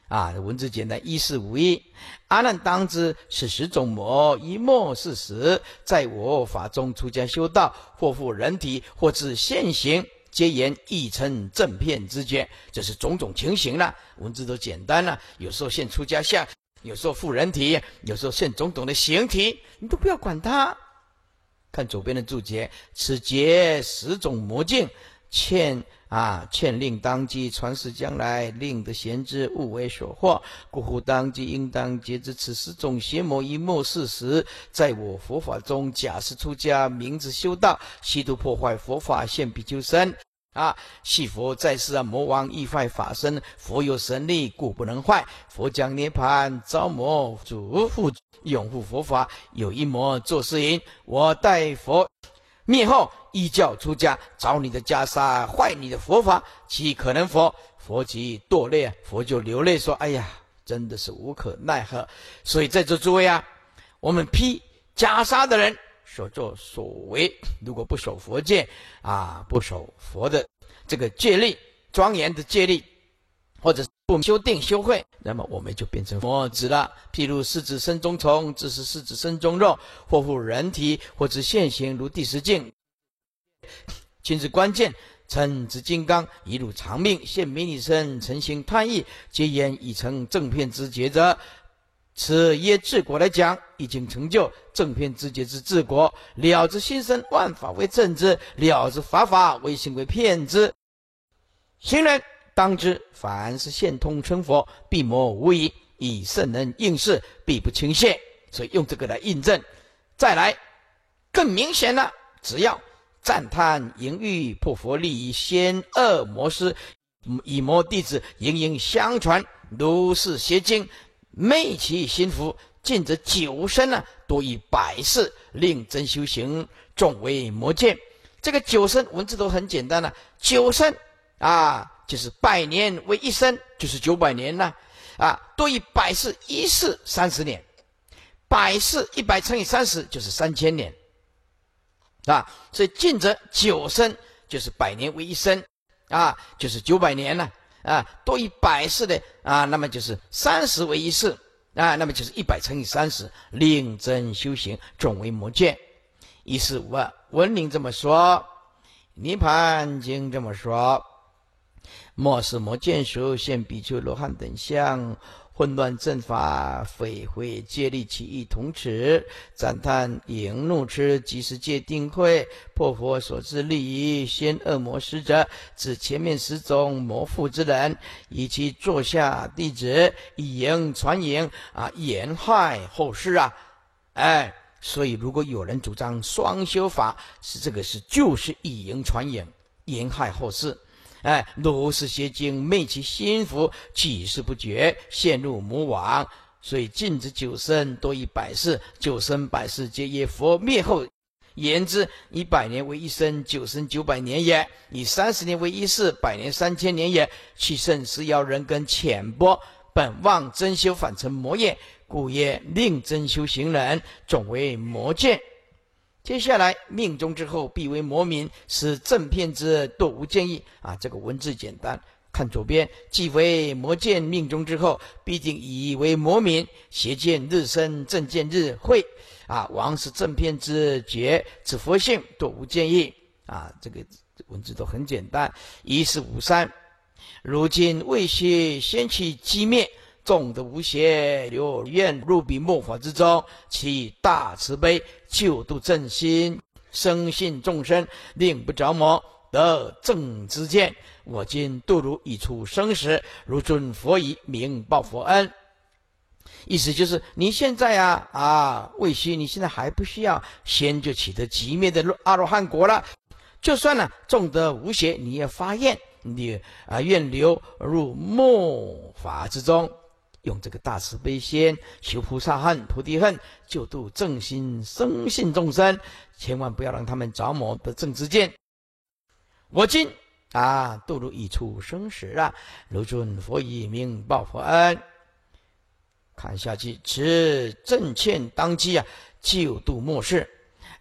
啊，文字简单，一四五一。阿难当知，是十种魔，一魔是实，在我法中出家修道，或复人体，或自现行，皆言亦称正片之觉。这是种种情形了，文字都简单了，有时候现出家相，有时候复人体，有时候现种种的形体，你都不要管它。看左边的注解，此劫十种魔境，欠啊欠令当机，传世将来，令得贤之，勿为所惑。故乎当机应当觉知，此十种邪魔一末事实，在我佛法中假释出家，明知修道，希度破坏佛法，现比丘身。啊，系佛在世啊，魔王易坏法身，佛有神力，故不能坏。佛将涅盘，招魔主护拥护佛法。有一魔作是言：我待佛灭后，依教出家，找你的袈裟，坏你的佛法，岂可能佛？佛即堕泪，佛就流泪说：哎呀，真的是无可奈何。所以在座诸位啊，我们披袈裟的人所作所为，如果不守佛戒啊，不守佛的这个戒律，庄严的戒律，或者不修定修慧，那么我们就变成魔子了。譬如狮子身中虫，自是狮子身中肉，或复人体，或之现行，如第十境。亲自关键，称之金刚，一入长命，现迷你身，成形贪意，皆言已成正片之觉者。此耶治国来讲，已经成就正片之觉之治国，了知心生，万法为正之，了知法法为行为骗之。行人当知，凡是现通成佛，必魔无疑，以圣人应试，必不轻泄。所以用这个来印证。再来更明显了，只要赞叹淫欲，破佛力，先恶魔师，以魔弟子盈盈相传，如是邪经，昧其心福，尽则九身呢、啊，多以百世，令真修行，众为魔见。这个九身文字都很简单了、啊，九身啊，就是百年为一生，就是九百年了啊，多以百世，一世三十年，百世一百乘以三十就是三千年啊，所以尽则九身就是百年为一生啊，就是九百年了。啊，多以百世的啊，那么就是三十为一世啊，那么就是一百乘以三十，令真修行，众为魔见。一四五二，文宁这么说，涅盘经这么说：莫是魔见属，现比丘罗汉等相，混乱正法，毁毁戒律，其意同持，赞叹淫怒痴，即是戒定慧，破佛所知利益，先恶魔使者，指前面十种魔缚之人，以其座下弟子，以淫传淫啊，言害后世啊，哎，所以如果有人主张双修法，是这个是就是以淫传淫，言害后世。哎，如是邪经，昧其心福，起事不觉，陷入魔网。所以尽之九身，多以百世，九生百世，皆业佛灭后。言之，以百年为一生，九生九百年也；以三十年为一世，百年三千年也。其甚时要人根浅薄，本妄真修，反成魔业，故曰令真修行人，总为魔见。接下来命中之后，必为魔民，使正片之堕无见意啊！这个文字简单，看左边，既为魔见，命中之后，必定以为魔民，邪见日生，正见日晦啊！王是正片之觉，指佛性堕无见意啊！这个文字都很简单。一四五三，如今未须先去击灭。众的无邪，留愿入彼末法之中，其大慈悲，救度正心，生信众生，令不着魔，得正之见。我今度汝已出生时，如尊佛仪，名报佛恩。意思就是你现在啊啊未须，你现在还不需要先就取得极灭的阿罗汉果了。就算呢众得无邪，你也发愿，你啊愿流入末法之中。用这个大慈悲心修菩萨恨、菩提恨，救度正心生信众生，千万不要让他们着魔的正知见。我今啊度汝已出生时啊，如尊佛以名报佛恩。看下去，此正欠当机啊，救度末世。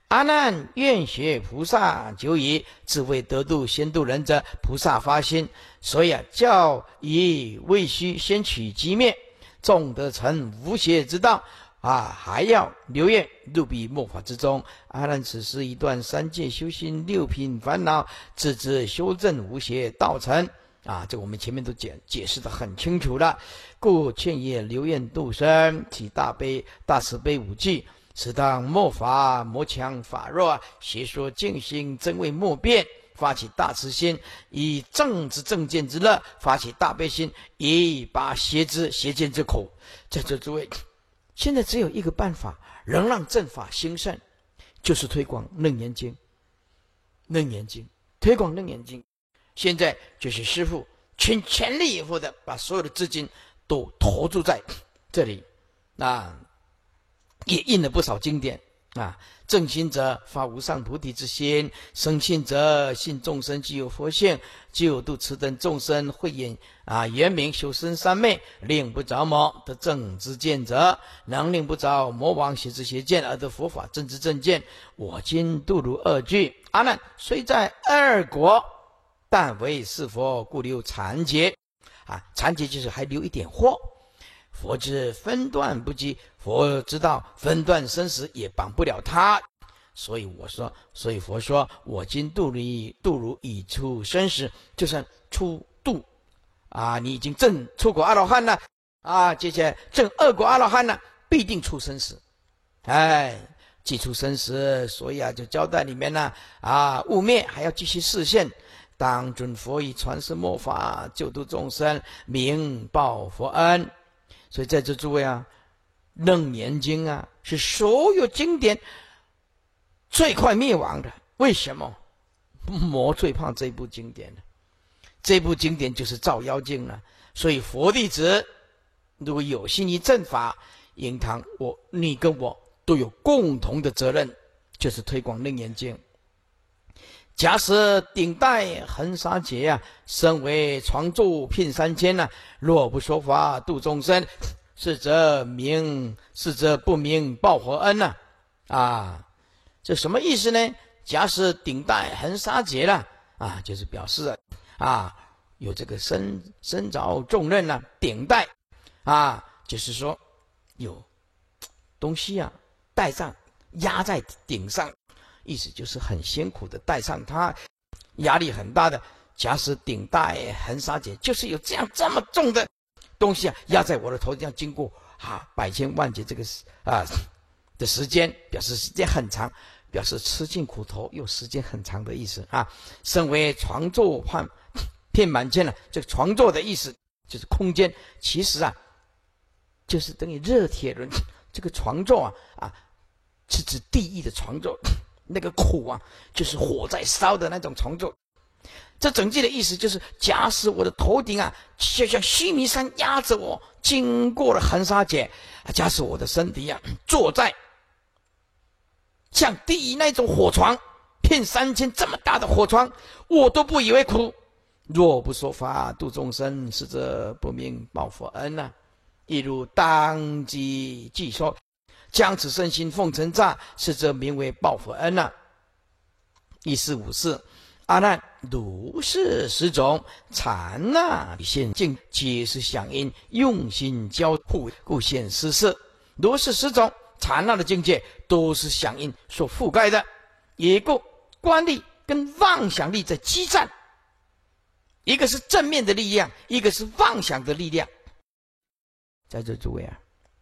阿难愿学菩萨久矣，智慧得度先度人者，菩萨发心。所以啊，教以未须先取机灭，众得成无邪之道啊，还要留愿入彼末法之中。阿难此时一断三界修心六品烦恼，自知修正无邪道成啊。这个我们前面都解解释得很清楚了。故劝业留愿度生，起大悲大慈悲五句，此当末法魔强法弱啊，邪说净心真为莫变，发起大慈心，以正之正见之乐，发起大悲心，以拔邪之邪见之苦。在这诸位，现在只有一个办法，能让正法兴盛，就是推广楞严经。楞严经，推广楞严经。现在就是师父全全力以赴的把所有的资金都投注在这里，啊，也印了不少经典啊。正信者发无上菩提之心，生信者信众生具有佛性，具有度此等众生，慧眼啊圆明，修身三昧，令不着魔，得正知见者，能令不着魔王邪知邪见，而得佛法正知正见。我今度如二句。阿难虽在二国，但为是佛，故留残劫啊，残劫就是还留一点货。佛知分段不及，佛知道分段生死也绑不了他，所以我说，所以佛说，我今度如度如已出生死，就算出度啊，你已经证出果阿罗汉了啊，接下来证二果阿罗汉了，必定出生死。哎，既出生死，所以啊，就交代里面呢啊，勿灭还要继续示现。当尊佛以传世末法，救度众生，明报佛恩。所以在这诸位啊，楞严经啊，是所有经典最快灭亡的。为什么？魔最怕这部经典了，这部经典就是照妖镜了。所以佛弟子如果有心于正法，应当我你跟我都有共同的责任，就是推广楞严经。假使顶戴恒沙劫啊，身为床柱聘三千啊，若不说法度众生，是则明，是则不明报佛恩呐、啊。啊，这什么意思呢？假使顶戴恒沙劫了啊，就是表示啊，有这个身身着重任啊，顶戴啊，就是说有东西啊带上压在顶上。意思就是很辛苦的带上它，压力很大的。假使顶戴恒沙劫，就是有这样这么重的东西啊压在我的头上，经过啊百千万劫这个啊的时间，表示时间很长，表示吃尽苦头又时间很长的意思啊。身为床座判遍满间了，这个床座的意思就是空间，其实啊就是等于热铁轮。这个床座啊啊是指地狱的床座。那个苦啊，就是火在烧的那种床座。这整句的意思就是，假使我的头顶啊，就像须弥山压着我，经过了恒沙劫，假使我的身体啊，坐在像地狱那种火床，遍三千这么大的火床，我都不以为苦。若不说法度众生，是则不明报佛恩啊。亦如当即即说。将此身心奉承诈，是则名为报佛恩啊。一四五四，阿难，如是十种禅那现境，皆是响应用心交互，故现施事。如是十种禅那的境界，都是响应所覆盖的。也故观力跟妄想力在激战，一个是正面的力量，一个是妄想的力量。在这诸位啊，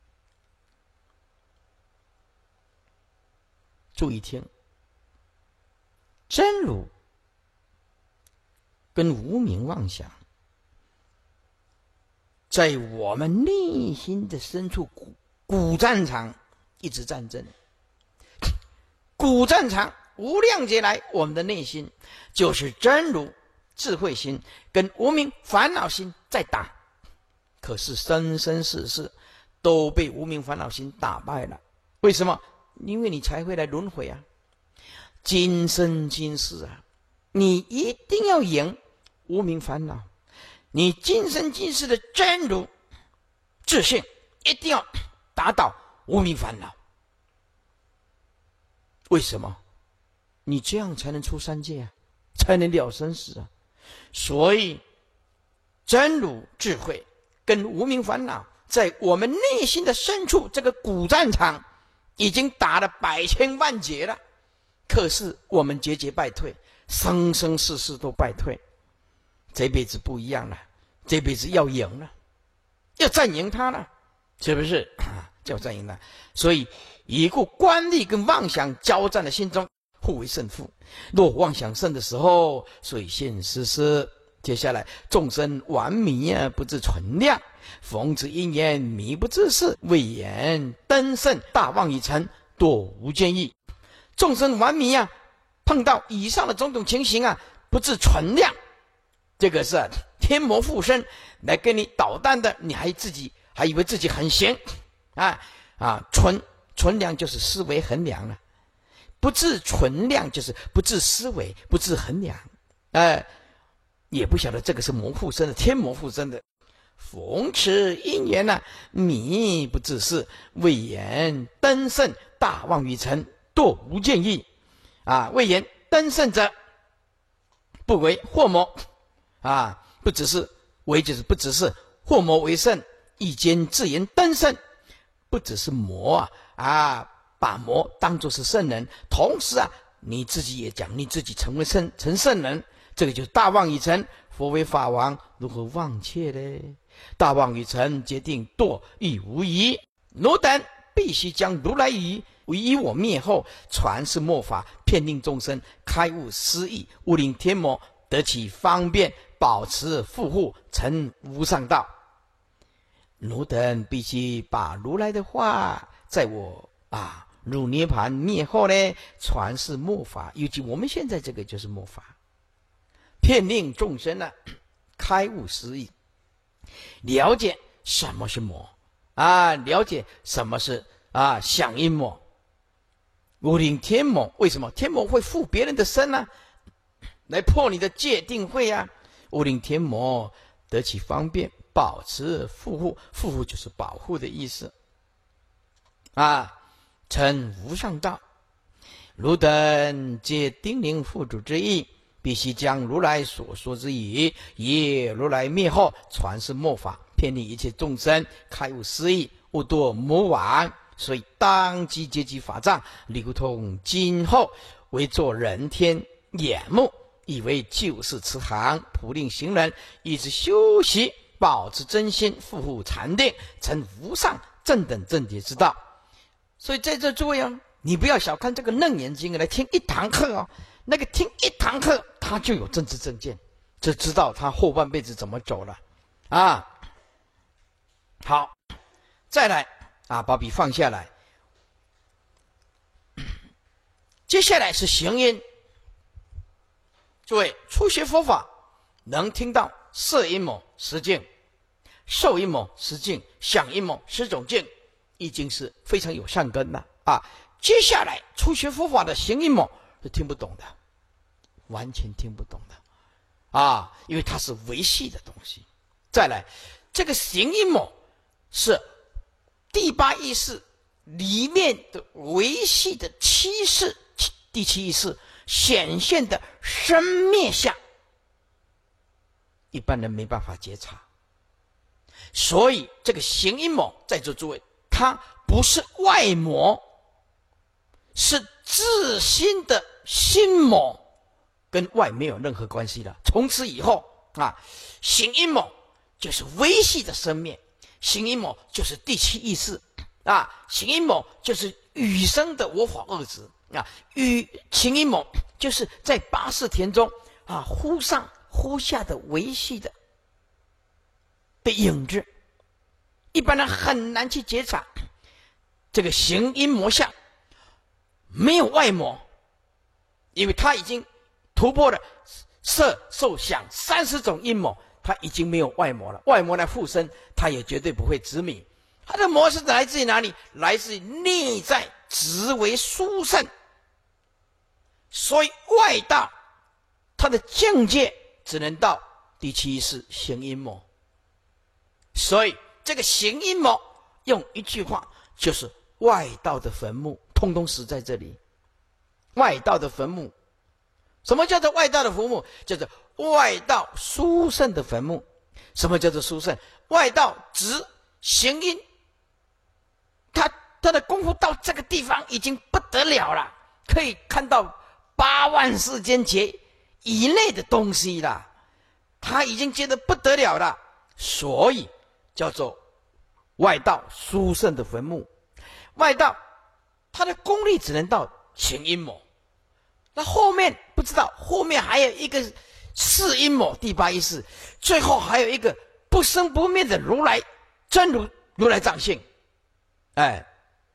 注意听，真如跟无明妄想，在我们内心的深处古古战场一直战争。古战场无量劫来，我们的内心就是真如智慧心跟无明烦恼心在打，可是生生世世都被无明烦恼心打败了。为什么？因为你才会来轮回啊，今生今世啊，你一定要赢无明烦恼，你今生今世的真如自信一定要打倒无明烦恼。 为什么？你这样才能出三界啊，才能了生死啊。所以真如智慧跟无明烦恼在我们内心的深处，这个古战场已经打了百千万劫了，可是我们节节败退，生生世世都败退。这辈子不一样了，这辈子要赢了，要战赢他了，是不是？叫战赢了。所以以故观力跟妄想交战的心中，互为胜负。若妄想胜的时候，水现实施。接下来，众生顽迷啊，不知存量；逢之因缘，迷不自是。未言登圣，大妄已成，多无见意。众生顽迷啊，碰到以上的种种情形啊，不知存量。这个是天魔附身来跟你捣蛋的，你还自己还以为自己很行啊啊！存存量就是思维衡量了，不自存量就是不自思维，不自衡量，哎、呃。也不晓得这个是魔附身的，天魔附身的。逢此因缘呢、啊，迷不自是，未言登圣，大妄于成，堕无见意。啊，未言登圣者，不为惑魔。啊，不只是为，就是不只是惑魔为圣，一兼自言登圣，不只是魔啊啊，把魔当作是圣人，同时啊，你自己也讲你自己成为圣成圣人。这个就是大妄已成，佛为法王，如何忘却呢？大妄已成，决定堕亦无疑。汝等必须将如来语以我灭后，传世末法，骗令众生开悟思义，勿令天魔得其方便，保持护护，成无上道。汝等必须把如来的话，在我啊入涅盘灭后呢，传世末法，尤其我们现在这个就是末法。骗令众生呢、啊，开悟思义，了解什么是魔啊，了解什么是啊响应魔。无令天魔，为什么天魔会附别人的身呢、啊？来破你的戒定慧啊！无令天魔得其方便，保持护护，护护就是保护的意思啊，成无上道。汝等皆叮咛付嘱之意。必须将如来所说之语，以如来灭后，传世末法，骗令一切众生开悟思义，勿堕魔网。所以当机结集法藏，流通今后，为作人天眼目，以为救世慈航，普令行人一直修习，保持真心，复护禅定，成无上正等正觉之道。所以在这诸位啊，你不要小看这个楞严经来听一堂课哦。那个听一堂课，他就有政治正见，就知道他后半辈子怎么走了啊。好，再来啊，把笔放下来。接下来是行因。诸位初学佛法，能听到色阴谋十境、受阴谋十境、想阴谋十种境，已经是非常有善根了啊。接下来初学佛法的行阴谋是听不懂的，完全听不懂的啊，因为它是维系的东西。再来，这个行阴谋是第八意识里面的维系的七识，第七意识显现的生灭相，一般人没办法觉察。所以这个行阴谋，在座诸位，它不是外魔，是自心的心魔，跟外没有任何关系了。从此以后啊，行阴谋就是维系的生灭，行阴谋就是第七意识啊，行阴谋就是与生的我法二执啊，与行阴谋就是在八识田中啊忽上忽下的维系的的影子，一般人很难去觉察。这个行阴魔相没有外魔，因为他已经突破了色受想三十种阴谋，他已经没有外魔了。外魔来附身，他也绝对不会执迷。他的魔是来自于哪里？来自于内在执为殊胜。所以外道他的境界只能到第七识行阴谋。所以这个行阴谋用一句话就是外道的坟墓，通通死在这里外道的坟墓。什么叫做外道的坟墓？叫做外道殊胜的坟墓。什么叫做殊胜？外道指行因，他他的功夫到这个地方已经不得了了，可以看到八万世间劫以内的东西了，他已经觉得不得了了，所以叫做外道殊胜的坟墓。外道他的功力只能到行阴谋，那后面不知道，后面还有一个四阴谋，第八意识，最后还有一个不生不灭的如来真如如来藏性。哎，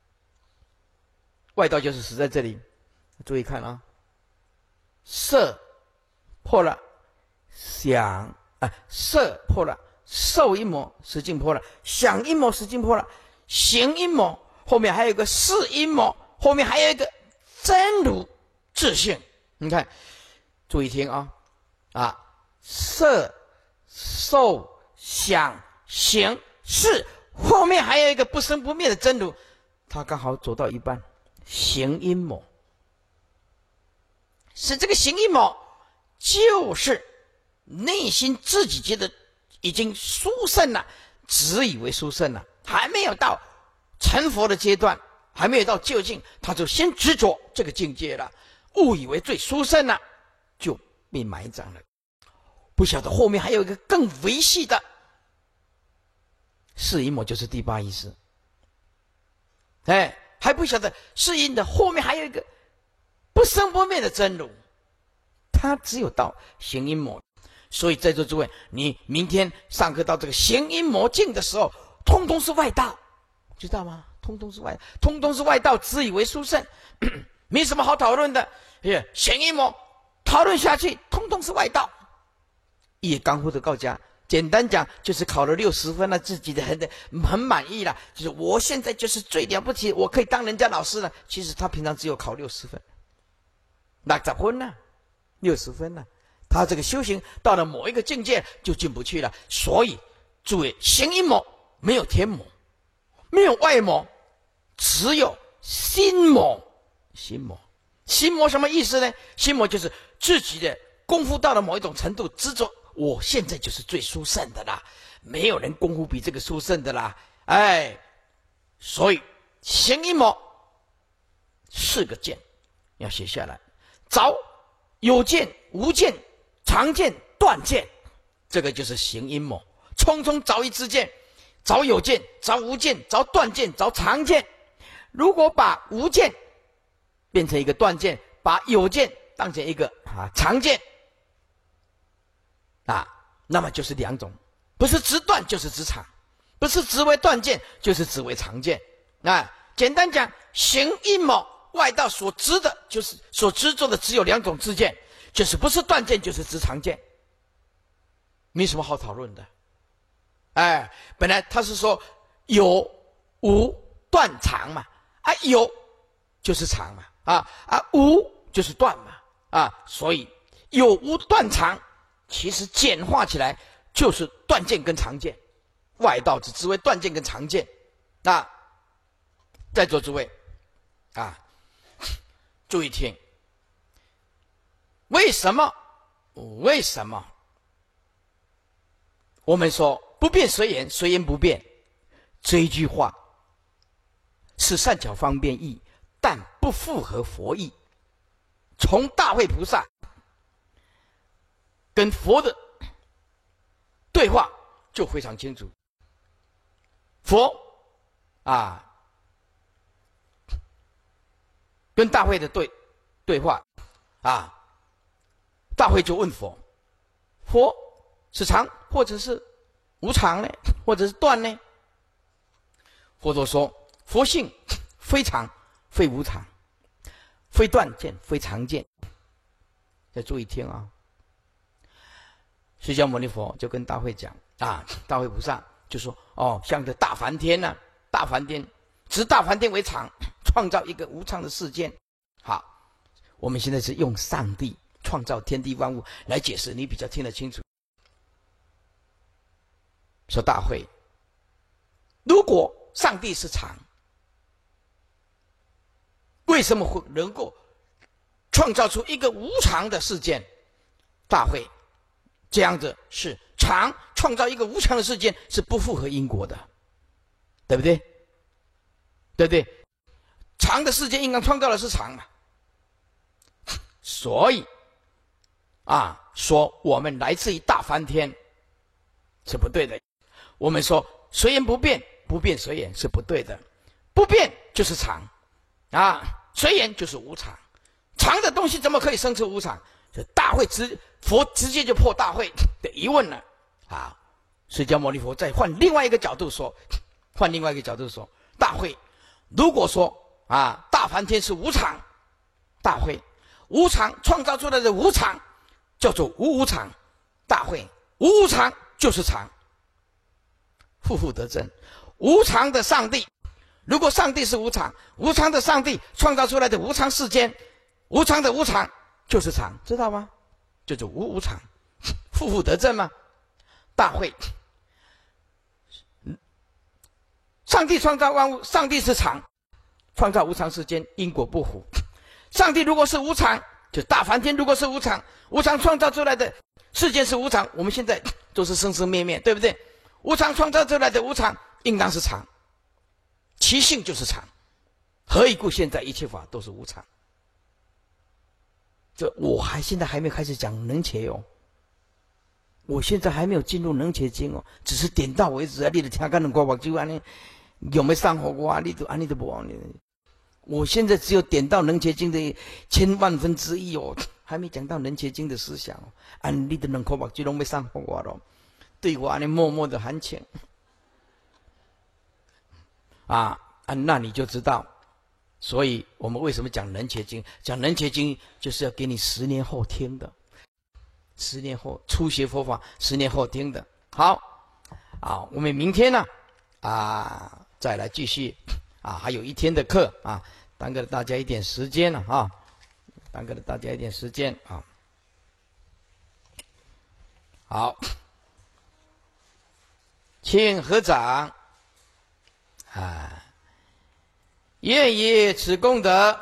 外道就是死在这里。注意看啊，色破了，想啊，色破了，受阴谋实境破了，想阴谋实境破了，行阴谋后面还有一个是阴谋，后面还有一个真如自性。你看，注意听啊啊，色受想行识，后面还有一个不生不灭的真如，他刚好走到一半，行阴谋。是这个行阴谋，就是内心自己觉得已经殊胜了，只以为殊胜了，还没有到成佛的阶段，还没有到究竟，他就先执着这个境界了，误以为最殊胜了，就被埋葬了。不晓得后面还有一个更维系的四阴谋，就是第八意识。哎，还不晓得四阴的后面还有一个不生不灭的真如，他只有到行阴谋。所以在座诸位，你明天上课到这个行阴谋境的时候，通通是外道，知道吗？通通是外，通通是外道，自以为殊胜，没什么好讨论的。行阴谋讨论下去，通通是外道。也刚忽的告家，简单讲就是考了六十分了，自己的很很满意了，就是我现在就是最了不起，我可以当人家老师了。其实他平常只有考六十分。六十分呢，六十分呢，他这个修行到了某一个境界就进不去了。所以诸位，行阴谋没有天谋，没有外谋，只有心谋。心谋，心谋什么意思呢？心谋就是自己的功夫到了某一种程度，执着我现在就是最殊胜的啦，没有人功夫比这个殊胜的啦。哎，所以行阴谋四个见要写下来。找有见、无见、常见、断见，这个就是行阴谋。匆匆找一支见，找有见，找无见，找断见，找常见。如果把无见变成一个断见，把有见当成一个啊常见啊，那么就是两种，不是直断就是直常，不是直为断见就是直为常见。啊，简单讲，行阴谋外道所知的，就是所执着的，只有两种知见，就是不是断见，就是直常见，没什么好讨论的。哎，本来他是说有无断常嘛，啊有就是常嘛，啊啊无就是断嘛，啊，所以有无断常，其实简化起来就是断见跟常见，外道只知为断见跟常见。那在座诸位啊，注意听，为什么？为什么？我们说不变随缘，随缘不变，这一句话是善巧方便义，但不符合佛意。从大慧菩萨跟佛的对话就非常清楚。佛啊，跟大慧的对对话啊，大慧就问佛：佛是常或者是无常呢？或者是断呢？佛陀说：佛性非常非无常，非断见非常见。要注意听啊！释迦牟尼佛就跟大慧讲啊，大慧菩萨就说：哦，像这大梵天呢、啊，大梵天执大梵天为常，创造一个无常的世间。好，我们现在是用上帝创造天地万物来解释，你比较听得清楚。说大慧，如果上帝是常，为什么会能够创造出一个无常的事件，大会，这样子是常创造一个无常的事件是不符合因果的，对不对？对不对？常的世界应当创造的是常嘛，所以啊，说我们来自于大梵天是不对的。我们说随缘不变，不变随缘是不对的，不变就是常啊，随缘就是无常，常的东西怎么可以生出无常？这大会直佛直接就破大会的疑问了啊！释迦牟尼佛再换另外一个角度说，换另外一个角度说，大会如果说啊，大梵天是无常，大会无常创造出来的无常叫做无无常，大会无无常就是常，负负得正。无常的上帝，如果上帝是无常，无常的上帝创造出来的无常世间，无常的无常就是常，知道吗？就是无无常，负负得正吗？大会，上帝创造万物，上帝是常，创造无常世间，因果不符。上帝如果是无常，就大梵天如果是无常，无常创造出来的世间是无常，我们现在都是生生灭灭，对不对？无常创造出来的无常应当是常，其性就是常，何以故现在一切法都是无常？这我还现在还没有开始讲能切哦，我现在还没有进入能切经哦，只是点到为止啊！你的听干能过目睭安尼有没有上火过啊？你都安尼都不忘你。我现在只有点到能切经的千万分之一哦，还没讲到能切经的思想哦。啊，你的能过目睭拢没上火我咯，对我安尼默默的含情啊啊，那你就知道。所以我们为什么讲能切经？讲能切经就是要给你十年后听的，十年后初学佛法，十年后听的。好，啊，我们明天呢，啊，再来继续，啊，还有一天的课啊，耽搁了大家一点时间了啊，耽搁了大家一点时间啊。好，请合掌啊。愿以此功德，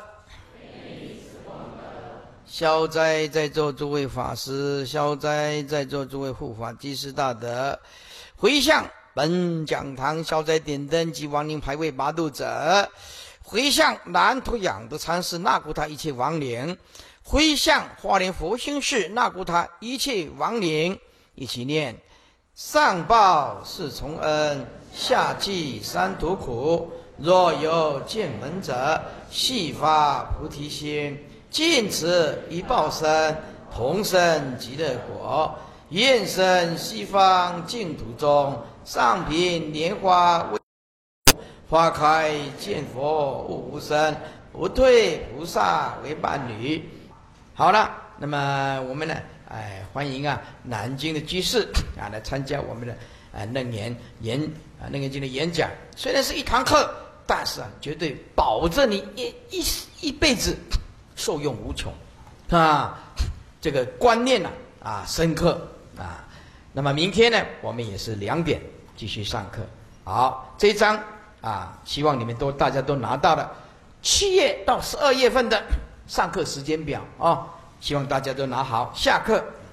消灾在座诸位法师，消灾在座诸位护法济世大德，回向本讲堂消灾点灯及亡灵牌位八度者，回向南土养的禅师那古他一切亡灵，回向花莲佛心寺那古他一切亡灵，一起念：上报四重恩，下济三途苦。若有见闻者，悉发菩提心，尽此一报身，同生极乐国。愿生西方净土中，上品莲花为花开见佛悟无生，不退菩萨为伴侣。好了，那么我们呢，哎，欢迎啊南京的居士啊来参加我们的啊楞严演啊楞严经的演讲。虽然是一堂课，但是啊，绝对保证你一一一辈子受用无穷啊！这个观念呢 啊, 啊深刻啊。那么明天呢，我们也是两点继续上课。好，这一章啊，希望你们都大家都拿到了七月到十二月份的上课时间表啊，希望大家都拿好。下课